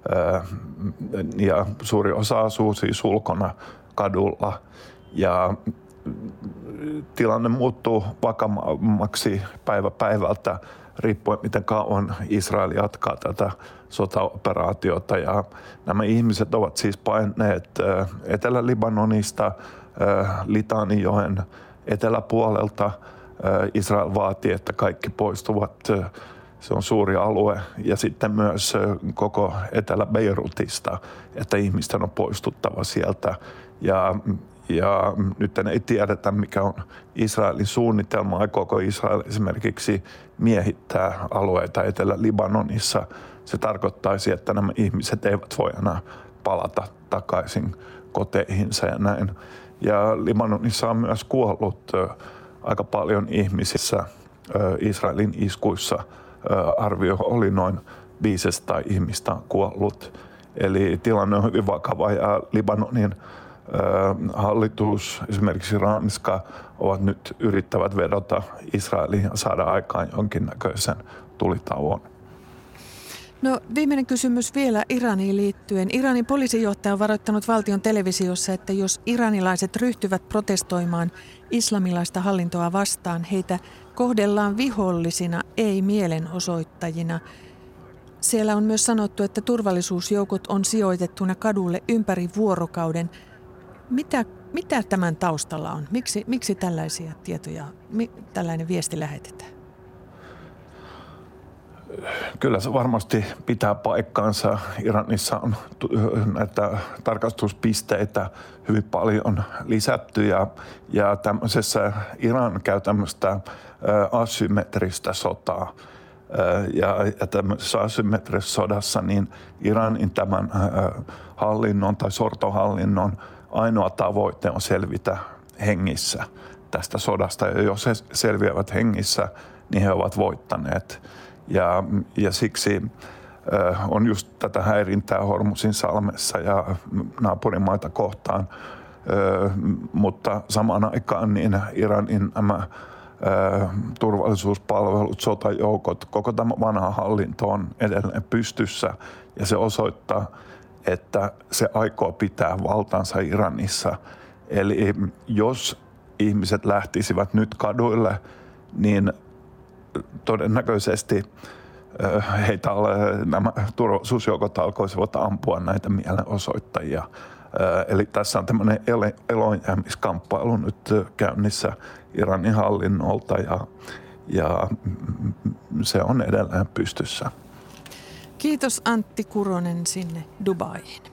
ja suuri osa asuu siis ulkona kadulla. Ja tilanne muuttuu vakavammaksi päivä päivältä riippuen miten kauan Israel jatkaa tätä sotaoperaatiota. Ja nämä ihmiset ovat siis paineet Etelä-Libanonista, Litanijoen eteläpuolelta. Israel vaatii, että kaikki poistuvat. Se on suuri alue. Ja sitten myös koko Etelä-Beirutista, että ihmisten on poistuttava sieltä. Ja nyt ei tiedetä, mikä on Israelin suunnitelma. Aikooko Israel esimerkiksi miehittää alueita Etelä-Libanonissa? Se tarkoittaisi, että nämä ihmiset eivät voi enää palata takaisin koteihinsa ja näin. Ja Libanonissa on myös kuollut aika paljon ihmisissä Israelin iskuissa. Arvio oli noin 500 ihmistä kuollut. Eli tilanne on hyvin vakava ja Libanonin hallitus, esimerkiksi Ranska, ovat nyt yrittävät vedota Israeliin ja saada aikaan jonkinnäköisen tulitauon. No, viimeinen kysymys vielä Iraniin liittyen. Iranin poliisijohtaja on varoittanut valtion televisiossa, että jos iranilaiset ryhtyvät protestoimaan islamilaista hallintoa vastaan, heitä kohdellaan vihollisina, ei mielenosoittajina. Siellä on myös sanottu, että turvallisuusjoukot on sijoitettuna kadulle ympäri vuorokauden. Mitä tämän taustalla on? Miksi tällaisia tietoja, tällainen viesti lähetetään? Kyllä se varmasti pitää paikkaansa. Iranissa on näitä tarkastuspisteitä hyvin paljon lisätty ja tämmöisessä Iran käy tämmöistä asymmetristä sotaa. Ja tämmöisessä asymmetrisessä sodassa niin Iranin tämän hallinnon tai sortohallinnon ainoa tavoite on selvitä hengissä tästä sodasta. Ja jos he selviävät hengissä, niin he ovat voittaneet. Ja siksi on just tätä häirintää Hormuzin salmessa ja naapurimaita kohtaan. Mutta samaan aikaan niin Iranin nämä turvallisuuspalvelut, sotajoukot, koko tämä vanha hallinto on edelleen pystyssä. Ja se osoittaa, että se aikoo pitää valtansa Iranissa. Eli jos ihmiset lähtisivät nyt kaduille, niin todennäköisesti nämä turvallisuusjoukot alkoisivat ampua näitä mielenosoittajia. Eli tässä on tämmöinen eloonjäämiskamppailu nyt käynnissä Iranin hallinnolta ja se on edelleen pystyssä. Kiitos Antti Kuronen sinne Dubaihin.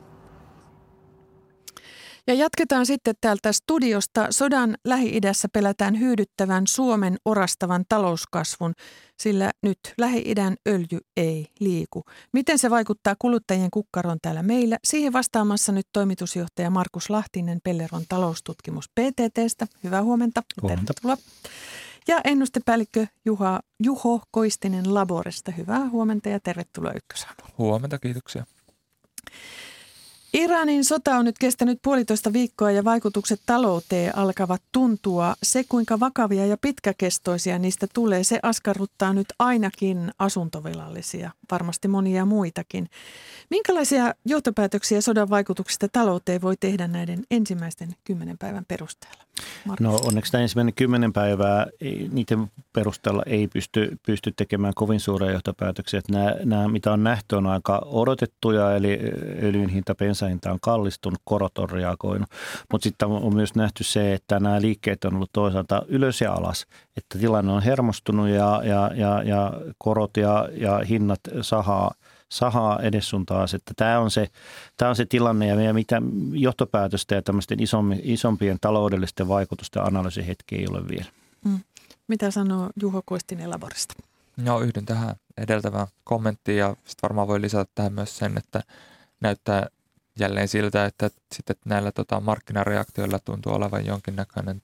Ja jatketaan sitten täältä studiosta. Sodan Lähi-idässä pelätään hyydyttävän Suomen orastavan talouskasvun, sillä nyt Lähi-idän öljy ei liiku. Miten se vaikuttaa kuluttajien kukkaroon täällä meillä? Siihen vastaamassa nyt toimitusjohtaja Markus Lahtinen Pellervon taloustutkimus PTT:stä. Hyvää huomenta. Huomenta. Tervetuloa. Ja ennustepäällikkö Juho Koistinen Laboresta. Hyvää huomenta ja tervetuloa Ykkösaamuun. Huomenta, kiitoksia. Iranin sota on nyt kestänyt 1,5 viikkoa ja vaikutukset talouteen alkavat tuntua. Se, kuinka vakavia ja pitkäkestoisia niistä tulee, se askarruttaa nyt ainakin asuntovelallisia, varmasti monia muitakin. Minkälaisia johtopäätöksiä sodan vaikutuksista talouteen voi tehdä näiden ensimmäisten 10 päivän perusteella? Markus. No onneksi tämä ensimmäinen 10 päivää, niiden perusteella ei pysty tekemään kovin suuria johtopäätöksiä. Että nämä, mitä on nähty, on aika odotettuja, eli öljyn hinta, bensahinta on kallistunut, korot on reagoinut. Mutta sitten on myös nähty se, että nämä liikkeet on ollut toisaalta ylös ja alas. Että tilanne on hermostunut ja korot ja hinnat sahaa edes sun taas, että tämä on se tilanne ja mitä johtopäätöstä ja tämmöisten isompien taloudellisten vaikutusten analyysihetki ei ole vielä. Mitä sanoo Juho Koistinen Laborista? No yhdyn tähän edeltävään kommenttiin ja sitten varmaan voi lisätä tähän myös sen, että näyttää jälleen siltä, että sitten näillä markkinareaktioilla tuntuu olevan jonkinnäköinen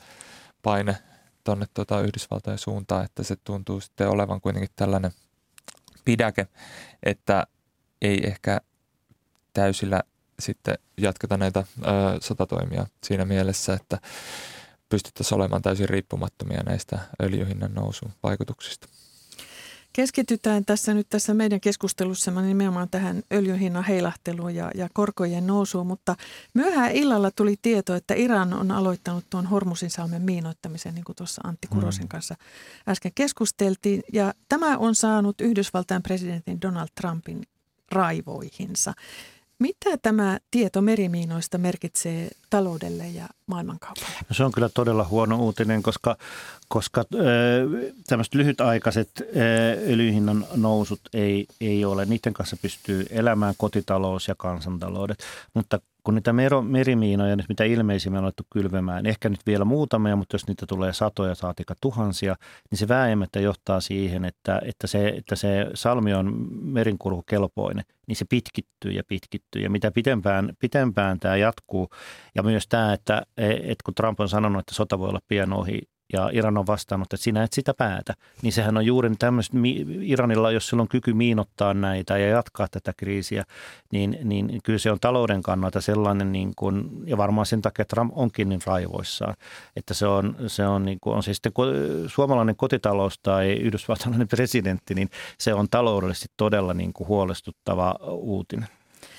paine tuonne Yhdysvaltojen suuntaan, että se tuntuu sitten olevan kuitenkin tällainen pidäke, että ei ehkä täysillä sitten jatketa näitä sotatoimia siinä mielessä, että pystyttäisiin olemaan täysin riippumattomia näistä öljyhinnan nousun vaikutuksista. Keskitytään tässä meidän keskustelussa nimenomaan tähän öljyn hinnan heilahteluun ja korkojen nousuun, mutta myöhään illalla tuli tieto, että Iran on aloittanut tuon Hormuzin salmen miinoittamisen, niin kuin tuossa Antti Kurosen kanssa äsken keskusteltiin. Ja tämä on saanut Yhdysvaltain presidentin Donald Trumpin raivoihinsa. Mitä tämä tieto merimiinoista merkitsee taloudelle ja maailmankaupalle? No se on kyllä todella huono uutinen, koska tämmöiset lyhytaikaiset öljyhinnan nousut ei ole. Niiden kanssa pystyy elämään kotitalous ja kansantaloudet, mutta kun niitä merimiinoja nyt mitä ilmeisimmin on alettu kylvemään, ehkä nyt vielä muutamia, mutta jos niitä tulee satoja saatika tuhansia, niin se vääjäämättä johtaa siihen, että se salmi on merinkulkukelpoinen, niin se pitkittyy ja pitkittyy. Ja mitä pitempään tämä jatkuu, ja myös tämä, että kun Trump on sanonut, että sota voi olla pian ohi, ja Iran on vastannut, että sinä et sitä päätä, niin sehän on juuri tämmöistä, Iranilla, jos sillä on kyky miinottaa näitä ja jatkaa tätä kriisiä, niin kyllä se on talouden kannalta sellainen, niin kuin, ja varmaan sen takia Trump onkin niin raivoissaan, että se on, niin kuin, on se sitten suomalainen kotitalous tai yhdysvaltalainen presidentti, niin se on taloudellisesti todella niin kuin huolestuttava uutinen.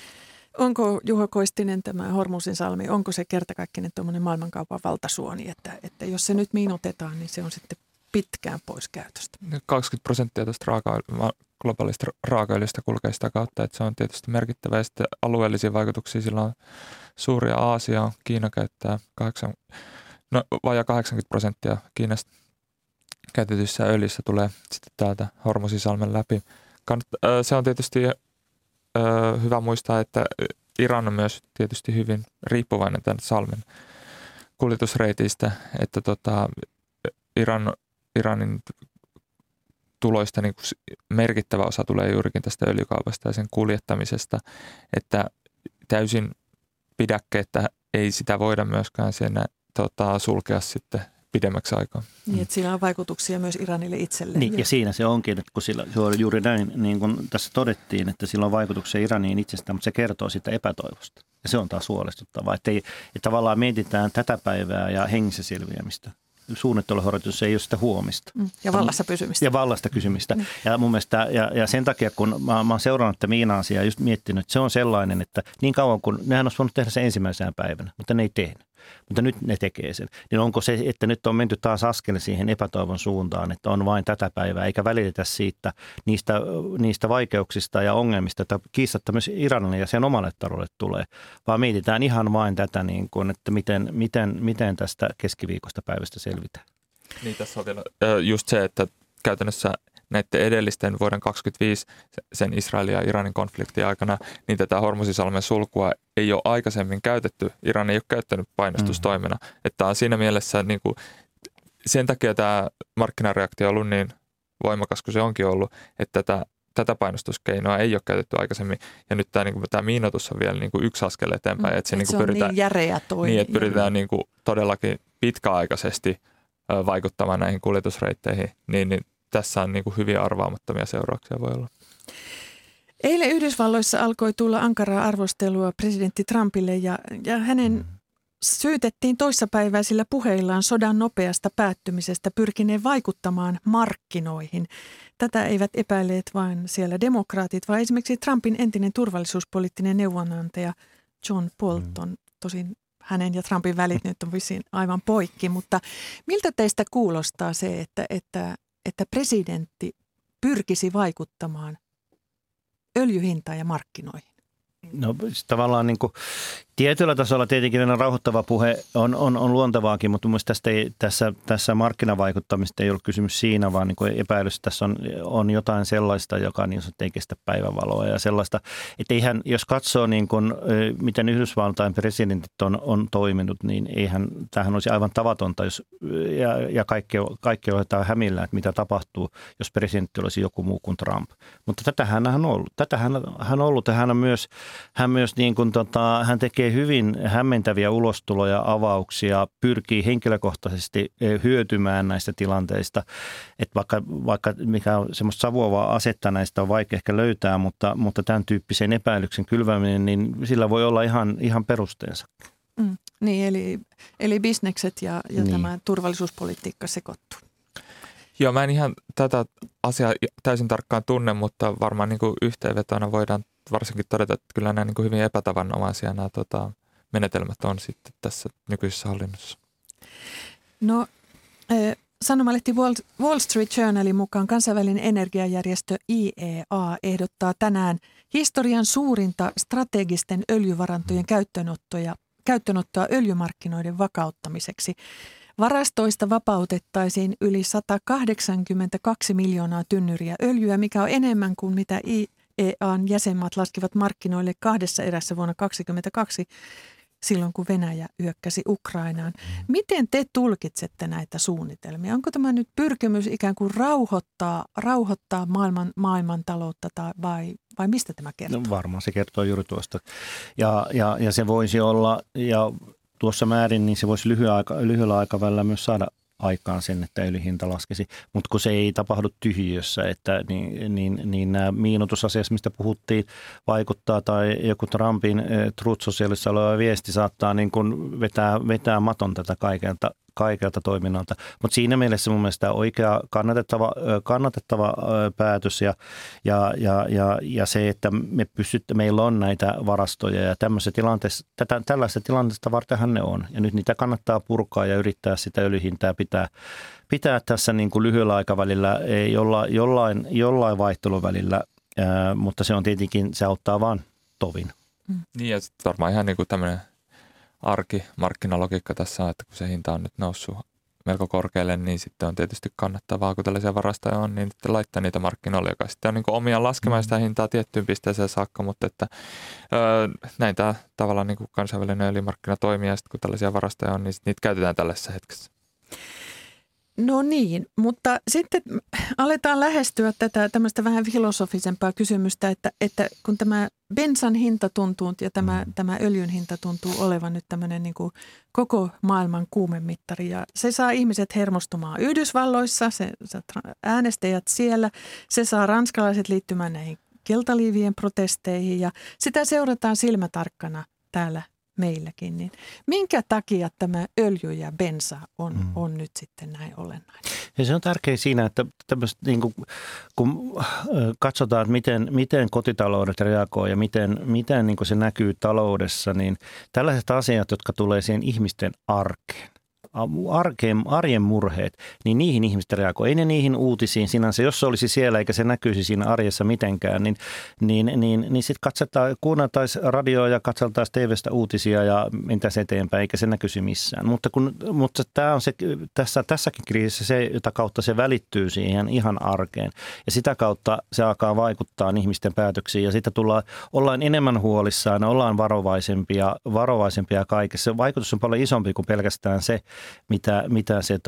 Onko Juho Koistinen tämä Hormuzin salmi, onko se kertakaikkinen tuommoinen maailmankaupan valtasuoni, että jos se nyt miinotetaan, niin se on sitten pitkään pois käytöstä? 20% tuosta globaalista raakaöljystä kulkee sitä kautta, että se on tietysti merkittävä ja sitten alueellisia vaikutuksia sillä on suuria. Aasia, Kiina käyttää vajaa 80% Kiinasta käytetyssä öljyssä tulee sitten täältä Hormuzisalmen läpi. Se on tietysti hyvä muistaa, että Iran on myös tietysti hyvin riippuvainen tämän salmen kuljetusreitistä, että Iranin tuloista niin kuin merkittävä osa tulee juurikin tästä öljykaupasta ja sen kuljettamisesta, että täysin pidäkkeettä ei sitä voida myöskään siinä sulkea sitten pidemmäksi aikaa. Niin, että sillä on vaikutuksia myös Iranille itselleen. Niin, ja siinä se onkin, että kun se on juuri näin, niin kuin tässä todettiin, että sillä on vaikutuksia Iraniin itsestään, mutta se kertoo sitä epätoivosta. Ja se on taas huolestuttavaa, että tavallaan mietitään tätä päivää ja hengissä selviämistä. Suunnitteluhorisontti ei ole sitä huomista. Ja vallassa pysymistä. Ja vallasta kysymistä. Ja mun mielestä, ja sen takia, kun mä oon seurannut tätä Miina-asiaa ja just miettinyt, että se on sellainen, että niin kauan kun, nehän olisi voinut tehdä sen ensimmäisenä päivänä, mutta ne ei tehnyt. Mutta nyt ne tekee sen. Niin onko se, että nyt on menty taas askel siihen epätoivon suuntaan, että on vain tätä päivää, eikä välitetä siitä niistä vaikeuksista ja ongelmista, että kiistatta myös Iranille ja sen omalle taloudelle tulee, vaan mietitään ihan vain tätä, niin kuin, että miten tästä keskiviikosta päivästä selvitään. Niin tässä on vielä just se, että käytännössä näiden edellisten vuoden 2025 sen Israelin ja Iranin konfliktin aikana, niin tätä Hormuzisalmen sulkua ei ole aikaisemmin käytetty. Iran ei ole käyttänyt painostustoimena. Että on siinä mielessä niin kuin, sen takia tämä markkinareaktio on ollut niin voimakas kuin se onkin ollut, että tätä painostuskeinoa ei ole käytetty aikaisemmin. Ja nyt tämä miinoitus on vielä niin kuin yksi askel eteenpäin. Että se on niin järeä toimi. Niin, että pyritään niin kuin todellakin pitkäaikaisesti vaikuttamaan näihin kuljetusreitteihin, niin tässä on niin kuin hyvin arvaamattomia seurauksia voi olla. Eilen Yhdysvalloissa alkoi tulla ankaraa arvostelua presidentti Trumpille ja hänen syytettiin toissapäiväisillä puheillaan sodan nopeasta päättymisestä pyrkineen vaikuttamaan markkinoihin. Tätä eivät epäilleet vain siellä demokraatit, vaan esimerkiksi Trumpin entinen turvallisuuspoliittinen neuvonantaja John Bolton. Tosin hänen ja Trumpin välit nyt on vissiin aivan poikki, mutta miltä teistä kuulostaa se, että presidentti pyrkisi vaikuttamaan öljyhintaan ja markkinoihin? No tavallaan niin kuin tietyllä tasolla tietenkin rauhoittava puhe on luontevaakin, mutta mielestäni tässä markkinavaikuttamista ei ollut kysymys siinä, vaan niin kuin epäilys tässä on jotain sellaista, joka niin ei kestä päivänvaloa ja sellaista, että eihän, jos katsoo niin kuin, miten Yhdysvaltain presidentit on toiminut, niin tämähän olisi aivan tavatonta, ja kaikki oletaan hämillä, että mitä tapahtuu, jos presidentti olisi joku muu kuin Trump. Mutta tätähän hän on ollut. Ja hän myös niin kuin, hän tekee hyvin hämmentäviä ulostuloja, avauksia, pyrkii henkilökohtaisesti hyötymään näistä tilanteista. Että vaikka mikä on semmoista savuavaa asetta näistä on vaikea ehkä löytää, mutta tämän tyyppisen epäilyksen kylväminen, niin sillä voi olla ihan perusteensa. Niin, eli bisnekset ja niin. Tämä turvallisuuspolitiikka sekoittuu. Joo, mä en ihan tätä asiaa täysin tarkkaan tunne, mutta varmaan niin kuin yhteenvetona voidaan varsinkin todeta, että kyllä nämä niin kuin hyvin epätavanomaisia nämä menetelmät on sitten tässä nykyisessä hallinnossa. No, sanomalehti Wall Street Journalin mukaan kansainvälinen energiajärjestö IEA ehdottaa tänään historian suurinta strategisten öljyvarantojen käyttöönottoa öljymarkkinoiden vakauttamiseksi. Varastoista vapautettaisiin yli 182 miljoonaa tynnyriä öljyä, mikä on enemmän kuin mitä IEA:n jäsenmaat laskivat markkinoille 2 erässä vuonna 2022, silloin kun Venäjä hyökkäsi Ukrainaan. Miten te tulkitsette näitä suunnitelmia? Onko tämä nyt pyrkimys ikään kuin rauhoittaa maailman taloutta vai mistä tämä kertoo? No varmaan se kertoo juuri tuosta. Ja se voisi olla, ja tuossa määrin, niin se voisi lyhyellä aikavälillä myös saada aikaan sen, että öljyhinta laskisi. Mutta kun se ei tapahdu tyhjiössä, että niin nämä miinotusasiat, mistä puhuttiin, vaikuttaa, tai joku Trumpin Truth Socialissa oleva viesti saattaa niin kuin vetää maton tätä kaikelta toiminnalta. Mutta siinä mielessä mun mielestä oikea kannatettava päätös ja se, että meillä on näitä varastoja ja tällaisessa tilanteessa vartenhan ne on. Ja nyt niitä kannattaa purkaa ja yrittää sitä öljyhintää pitää tässä niin kuin lyhyellä aikavälillä, jollain vaihteluvälillä, mutta se on tietenkin, se auttaa vaan tovin. Niin ja varmaan ihan niin kuin tämmöinen arkimarkkinalogiikka tässä on, että kun se hinta on nyt noussut melko korkealle, niin sitten on tietysti kannattavaa, kun tällaisia varastoja on, niin sitten laittaa niitä markkinoille, joka sitten on niin kuin omia laskemaan sitä hintaa tiettyyn pisteeseen saakka, mutta että näin tämä tavallaan niin kuin kansainvälinen öljymarkkina toimii, ja sitten kun tällaisia varastoja on, niin niitä käytetään tällaisessa hetkessä. No niin, mutta sitten aletaan lähestyä tätä tämmöistä vähän filosofisempaa kysymystä, että kun tämä bensan hinta tuntuu ja tämä öljyn hinta tuntuu olevan nyt tämmöinen niin kuin koko maailman kuumemittari ja se saa ihmiset hermostumaan Yhdysvalloissa, se saa äänestäjät siellä, se saa ranskalaiset liittymään näihin keltaliivien protesteihin ja sitä seurataan silmätarkkana täällä meilläkin, niin minkä takia tämä öljy ja bensa on nyt sitten näin olennainen? Ja se on tärkeää siinä, että niin kun katsotaan, että miten kotitaloudet reagoi ja miten niin se näkyy taloudessa, niin tällaiset asiat, jotka tulee siihen ihmisten arjen murheet, niin niihin ihmiset reagoi. Ei ne niihin uutisiin sinänsä, jos se olisi siellä eikä se näkyisi siinä arjessa mitenkään, niin sitten kuunneltaisiin radioa ja katseltaisiin TV:stä uutisia ja mentäisiin eteenpäin, eikä se näkyisi missään. Mutta tämä on se, tässäkin kriisissä se, jota kautta se välittyy siihen ihan arkeen. Ja sitä kautta se alkaa vaikuttaa ihmisten päätöksiin ja sitä ollaan enemmän huolissaan, ollaan varovaisempia kaikessa. Se vaikutus on paljon isompi kuin pelkästään se, mitä se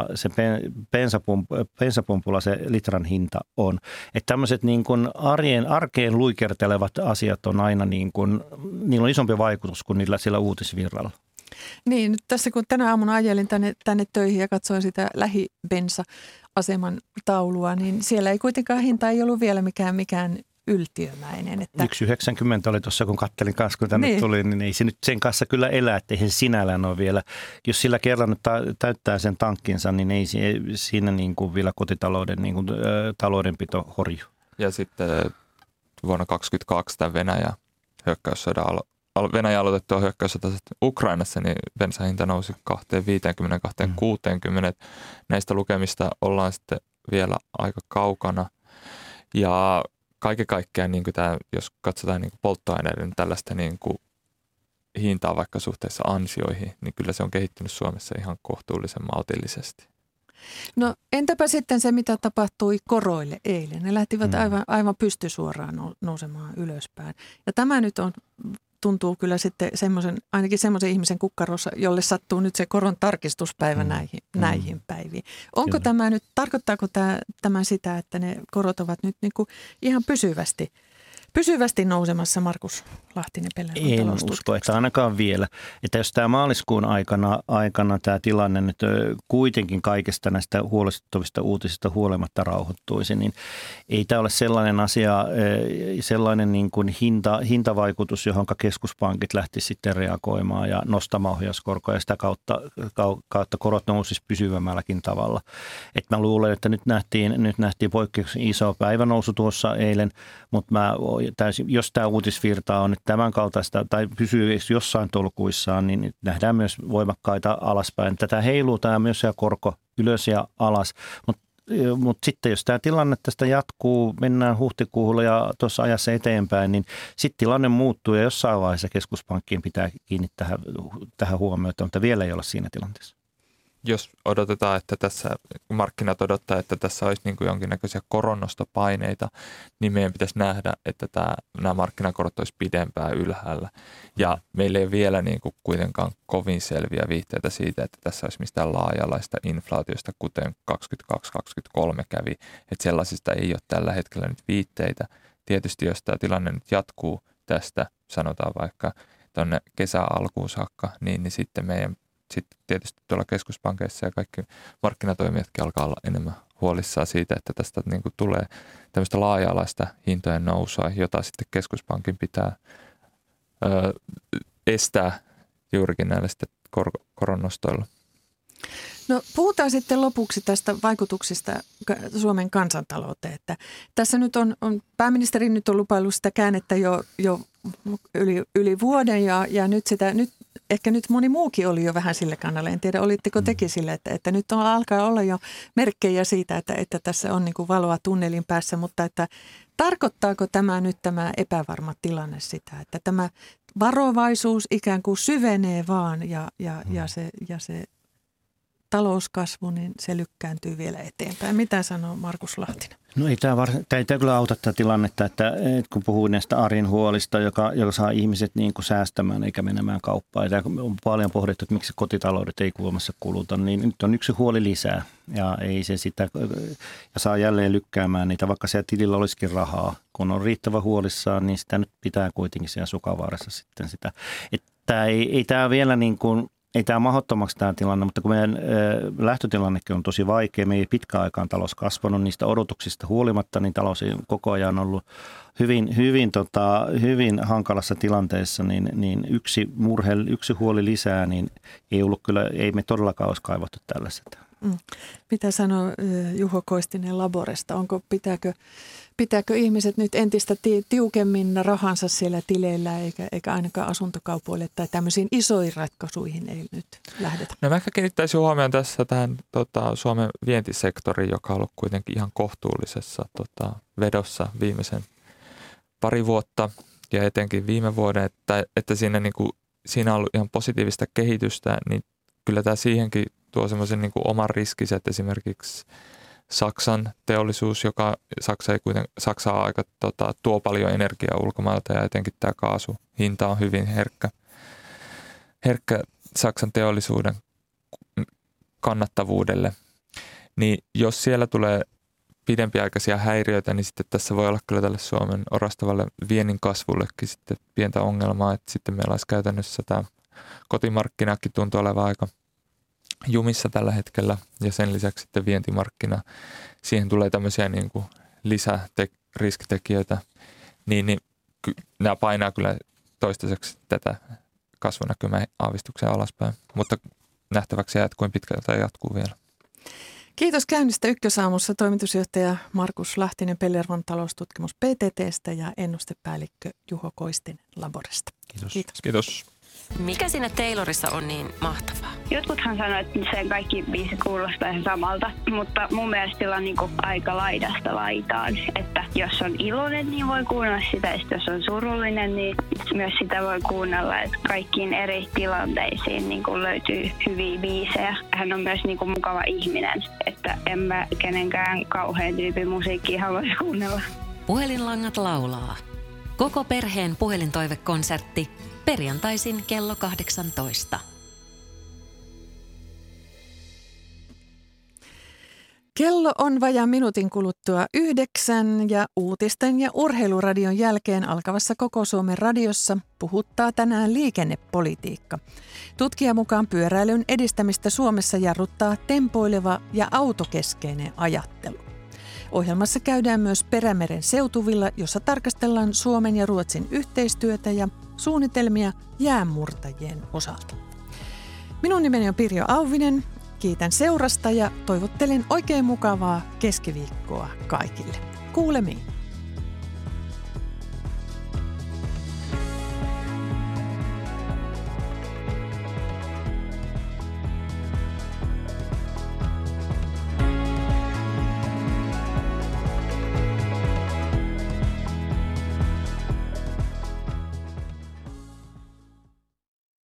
bensapumpulla se litran hinta on. Että tämmöiset niin kuin arkeen luikertelevat asiat on aina niin kuin, niillä on isompi vaikutus kuin sillä uutisvirralla. Niin, nyt tässä kun tänä aamuna ajelin tänne töihin ja katsoin sitä lähibensa-aseman taulua, niin siellä ei kuitenkaan hinta ei ollut vielä mikään yltiömäinen. 1,90 oli tuossa, kun kattelin kanssa, kun tänne tuli, niin ei se nyt sen kanssa kyllä elää, että ei se sinällään ole vielä. Jos sillä kerran täyttää sen tankkinsa, niin ei siinä niin kuin vielä kotitalouden niin kuin, taloudenpito horju. Ja sitten vuonna 2022 tämä Venäjä aloitettua hyökkäyssota Ukrainassa, niin bensan hinta nousi 2,50-2,60. Näistä lukemista ollaan sitten vielä aika kaukana. Ja kaiken kaikkiaan, niin jos katsotaan niin polttoaineiden tällaista niin kuin hintaa vaikka suhteessa ansioihin, niin kyllä se on kehittynyt Suomessa ihan kohtuullisen maltillisesti. No entäpä sitten se, mitä tapahtui koroille eilen? Ne lähtivät aivan pystysuoraan nousemaan ylöspäin. Ja tämä nyt tuntuu kyllä sitten ainakin semmoisen ihmisen kukkarossa, jolle sattuu nyt se koron tarkistuspäivä näihin päiviin. Onko tämä nyt, tarkoittaako tämä sitä, että ne korot ovat nyt niin kuin ihan pysyvästi nousemassa, Markus Lahtinen Pellervon taloustutkimuksesta? En usko, että ainakaan vielä. Että jos tämä maaliskuun aikana tämä tilanne nyt kuitenkin kaikesta näistä huolestuttavista uutisista huolimatta rauhoittuisi, niin ei tämä ole sellainen asia, sellainen niin kuin hintavaikutus, johon keskuspankit lähti sitten reagoimaan ja nostamaan ohjauskorkoja ja sitä kautta korot nousisi pysyvämmälläkin tavalla. Että mä luulen, että nyt nähtiin poikkeuksellisen iso päivänousu tuossa eilen, mutta jos tämä uutisvirta on nyt tämän kaltaista tai pysyy jossain tolkuissaan, niin nähdään myös voimakkaita alaspäin. Tätä heiluu tämä myös ja korko ylös ja alas, mutta sitten jos tämä tilanne tästä jatkuu, mennään huhtikuulla ja tuossa ajassa eteenpäin, niin sitten tilanne muuttuu ja jossain vaiheessa keskuspankkien pitää kiinnittää tähän huomiota, mutta vielä ei olla siinä tilanteessa. Jos odotetaan, että tässä markkinat odottaa, että tässä olisi niin kuin jonkinnäköisiä koronostopaineita, niin meidän pitäisi nähdä, että nämä markkinakorot olisi pidempään ylhäällä. Ja meillä ei vielä niin kuin kuitenkaan kovin selviä viitteitä siitä, että tässä olisi mistään laaja-alaista inflaatiosta, kuten 2022-2023 kävi. Että sellaisista ei ole tällä hetkellä nyt viitteitä. Tietysti jos tämä tilanne nyt jatkuu tästä, sanotaan vaikka tuonne kesäalkuun saakka, niin sitten sitten tietysti tuolla keskuspankeissa ja kaikki markkinatoimijatkin alkaa olla enemmän huolissaan siitä, että tästä niin kuin tulee tämmöistä laaja-alaista hintojen nousua, jota sitten keskuspankin pitää estää juurikin näillä sitten koronnostoilla. No puhutaan sitten lopuksi tästä vaikutuksista Suomen kansantalouteen. Että tässä nyt on pääministeri nyt on lupaillut sitä käännettä jo yli vuoden ja nyt ehkä nyt moni muukin oli jo vähän sille kannalle. En tiedä, olitteko tekin sille, että nyt alkaa olla jo merkkejä siitä, että tässä on niin kuin valoa tunnelin päässä, mutta että tarkoittaako tämä epävarma tilanne sitä, että tämä varovaisuus ikään kuin syvenee vaan ja se talouskasvu, niin se lykkääntyy vielä eteenpäin. Mitä sanoo Markus Lahtinen? No ei tämä kyllä auta tätä tilannetta, että kun puhuu näistä arjen huolista, joka saa ihmiset niin kuin säästämään eikä menemään kauppaan. Ja on paljon pohdittu, että miksi kotitaloudet ei kulmassa kuluta, niin nyt on yksi huoli lisää ja ei se sitä, ja saa jälleen lykkäämään niitä, vaikka siellä tilillä olisikin rahaa. Kun on riittävä huolissaan, niin sitä nyt pitää kuitenkin siellä sukavaarassa sitten sitä. Että ei tämä vielä niin kuin... Ei tämä mahdottomaksi tämä tilanne, mutta kun meidän lähtötilannekin on tosi vaikea, me ei pitkään aikaan talous kasvanut niistä odotuksista huolimatta, niin talous ei koko ajan ollut hyvin hankalassa tilanteessa, niin yksi huoli lisää, niin ei me todellakaan olisi kaivattu tällaiset. Mitä sanoo Juho Koistinen Laboresta? Pitääkö ihmiset nyt entistä tiukemmin rahansa siellä tileillä eikä ainakaan asuntokaupoille tai tämmöisiin isoihin ratkaisuihin ei nyt lähdetä? No mä ehkä kiinnittäisin huomioon tässä tähän Suomen vientisektoriin, joka on ollut kuitenkin ihan kohtuullisessa vedossa viimeisen pari vuotta ja etenkin viime vuoden, että siinä on ollut ihan positiivista kehitystä, niin kyllä tämä siihenkin tuo semmoisen niin kuin oman riskinsä, että esimerkiksi Saksan teollisuus, Saksa aika tuo paljon energiaa ulkomailta ja etenkin tämä kaasuhinta on hyvin herkkä Saksan teollisuuden kannattavuudelle. Niin jos siellä tulee pidempiaikaisia häiriöitä, niin sitten tässä voi olla kyllä tälle Suomen orastavalle viennin kasvullekin sitten pientä ongelmaa, että sitten meillä olisi käytännössä tämä kotimarkkinakin tuntuu olevan aika jumissa tällä hetkellä ja sen lisäksi sitten vientimarkkina. Siihen tulee tämmöisiä niin kuin lisäriskitekijöitä, niin nämä painaa kyllä toistaiseksi tätä kasvunäkymää aavistuksen alaspäin, mutta nähtäväksi jää, kuinka pitkältä tämä jatkuu vielä. Kiitos käynnistä Ykkösaamussa toimitusjohtaja Markus Lahtinen Pellervon taloustutkimus PTT:stä ja ennustepäällikkö Juho Koistinen Laboresta. Kiitos. Mikä siinä Taylorissa on niin mahtavaa? Jotkuthan sanoo, että sen kaikki biisit kuulostaa ihan samalta, mutta mun mielestä sillä on niinku aika laidasta laitaan. Että jos on iloinen, niin voi kuunnella sitä, ja jos on surullinen, niin myös sitä voi kuunnella. Että kaikkiin eri tilanteisiin niinku löytyy hyviä biisejä. Hän on myös niinku mukava ihminen, että en mä kenenkään kauhean tyypin musiikkia halua kuunnella. Puhelinlangat laulaa. Koko perheen puhelintoivekonsertti perjantaisin kello 18. Kello on vajaan minuutin kuluttua 9 ja uutisten ja urheiluradion jälkeen alkavassa Koko Suomen radiossa puhuttaa tänään liikennepolitiikka. Tutkijan mukaan pyöräilyn edistämistä Suomessa jarruttaa tempoileva ja autokeskeinen ajattelu. Ohjelmassa käydään myös Perämeren seutuvilla, jossa tarkastellaan Suomen ja Ruotsin yhteistyötä ja suunnitelmia jäänmurtajien osalta. Minun nimeni on Pirjo Auvinen. Kiitän seurasta ja toivottelen oikein mukavaa keskiviikkoa kaikille. Kuulemiin.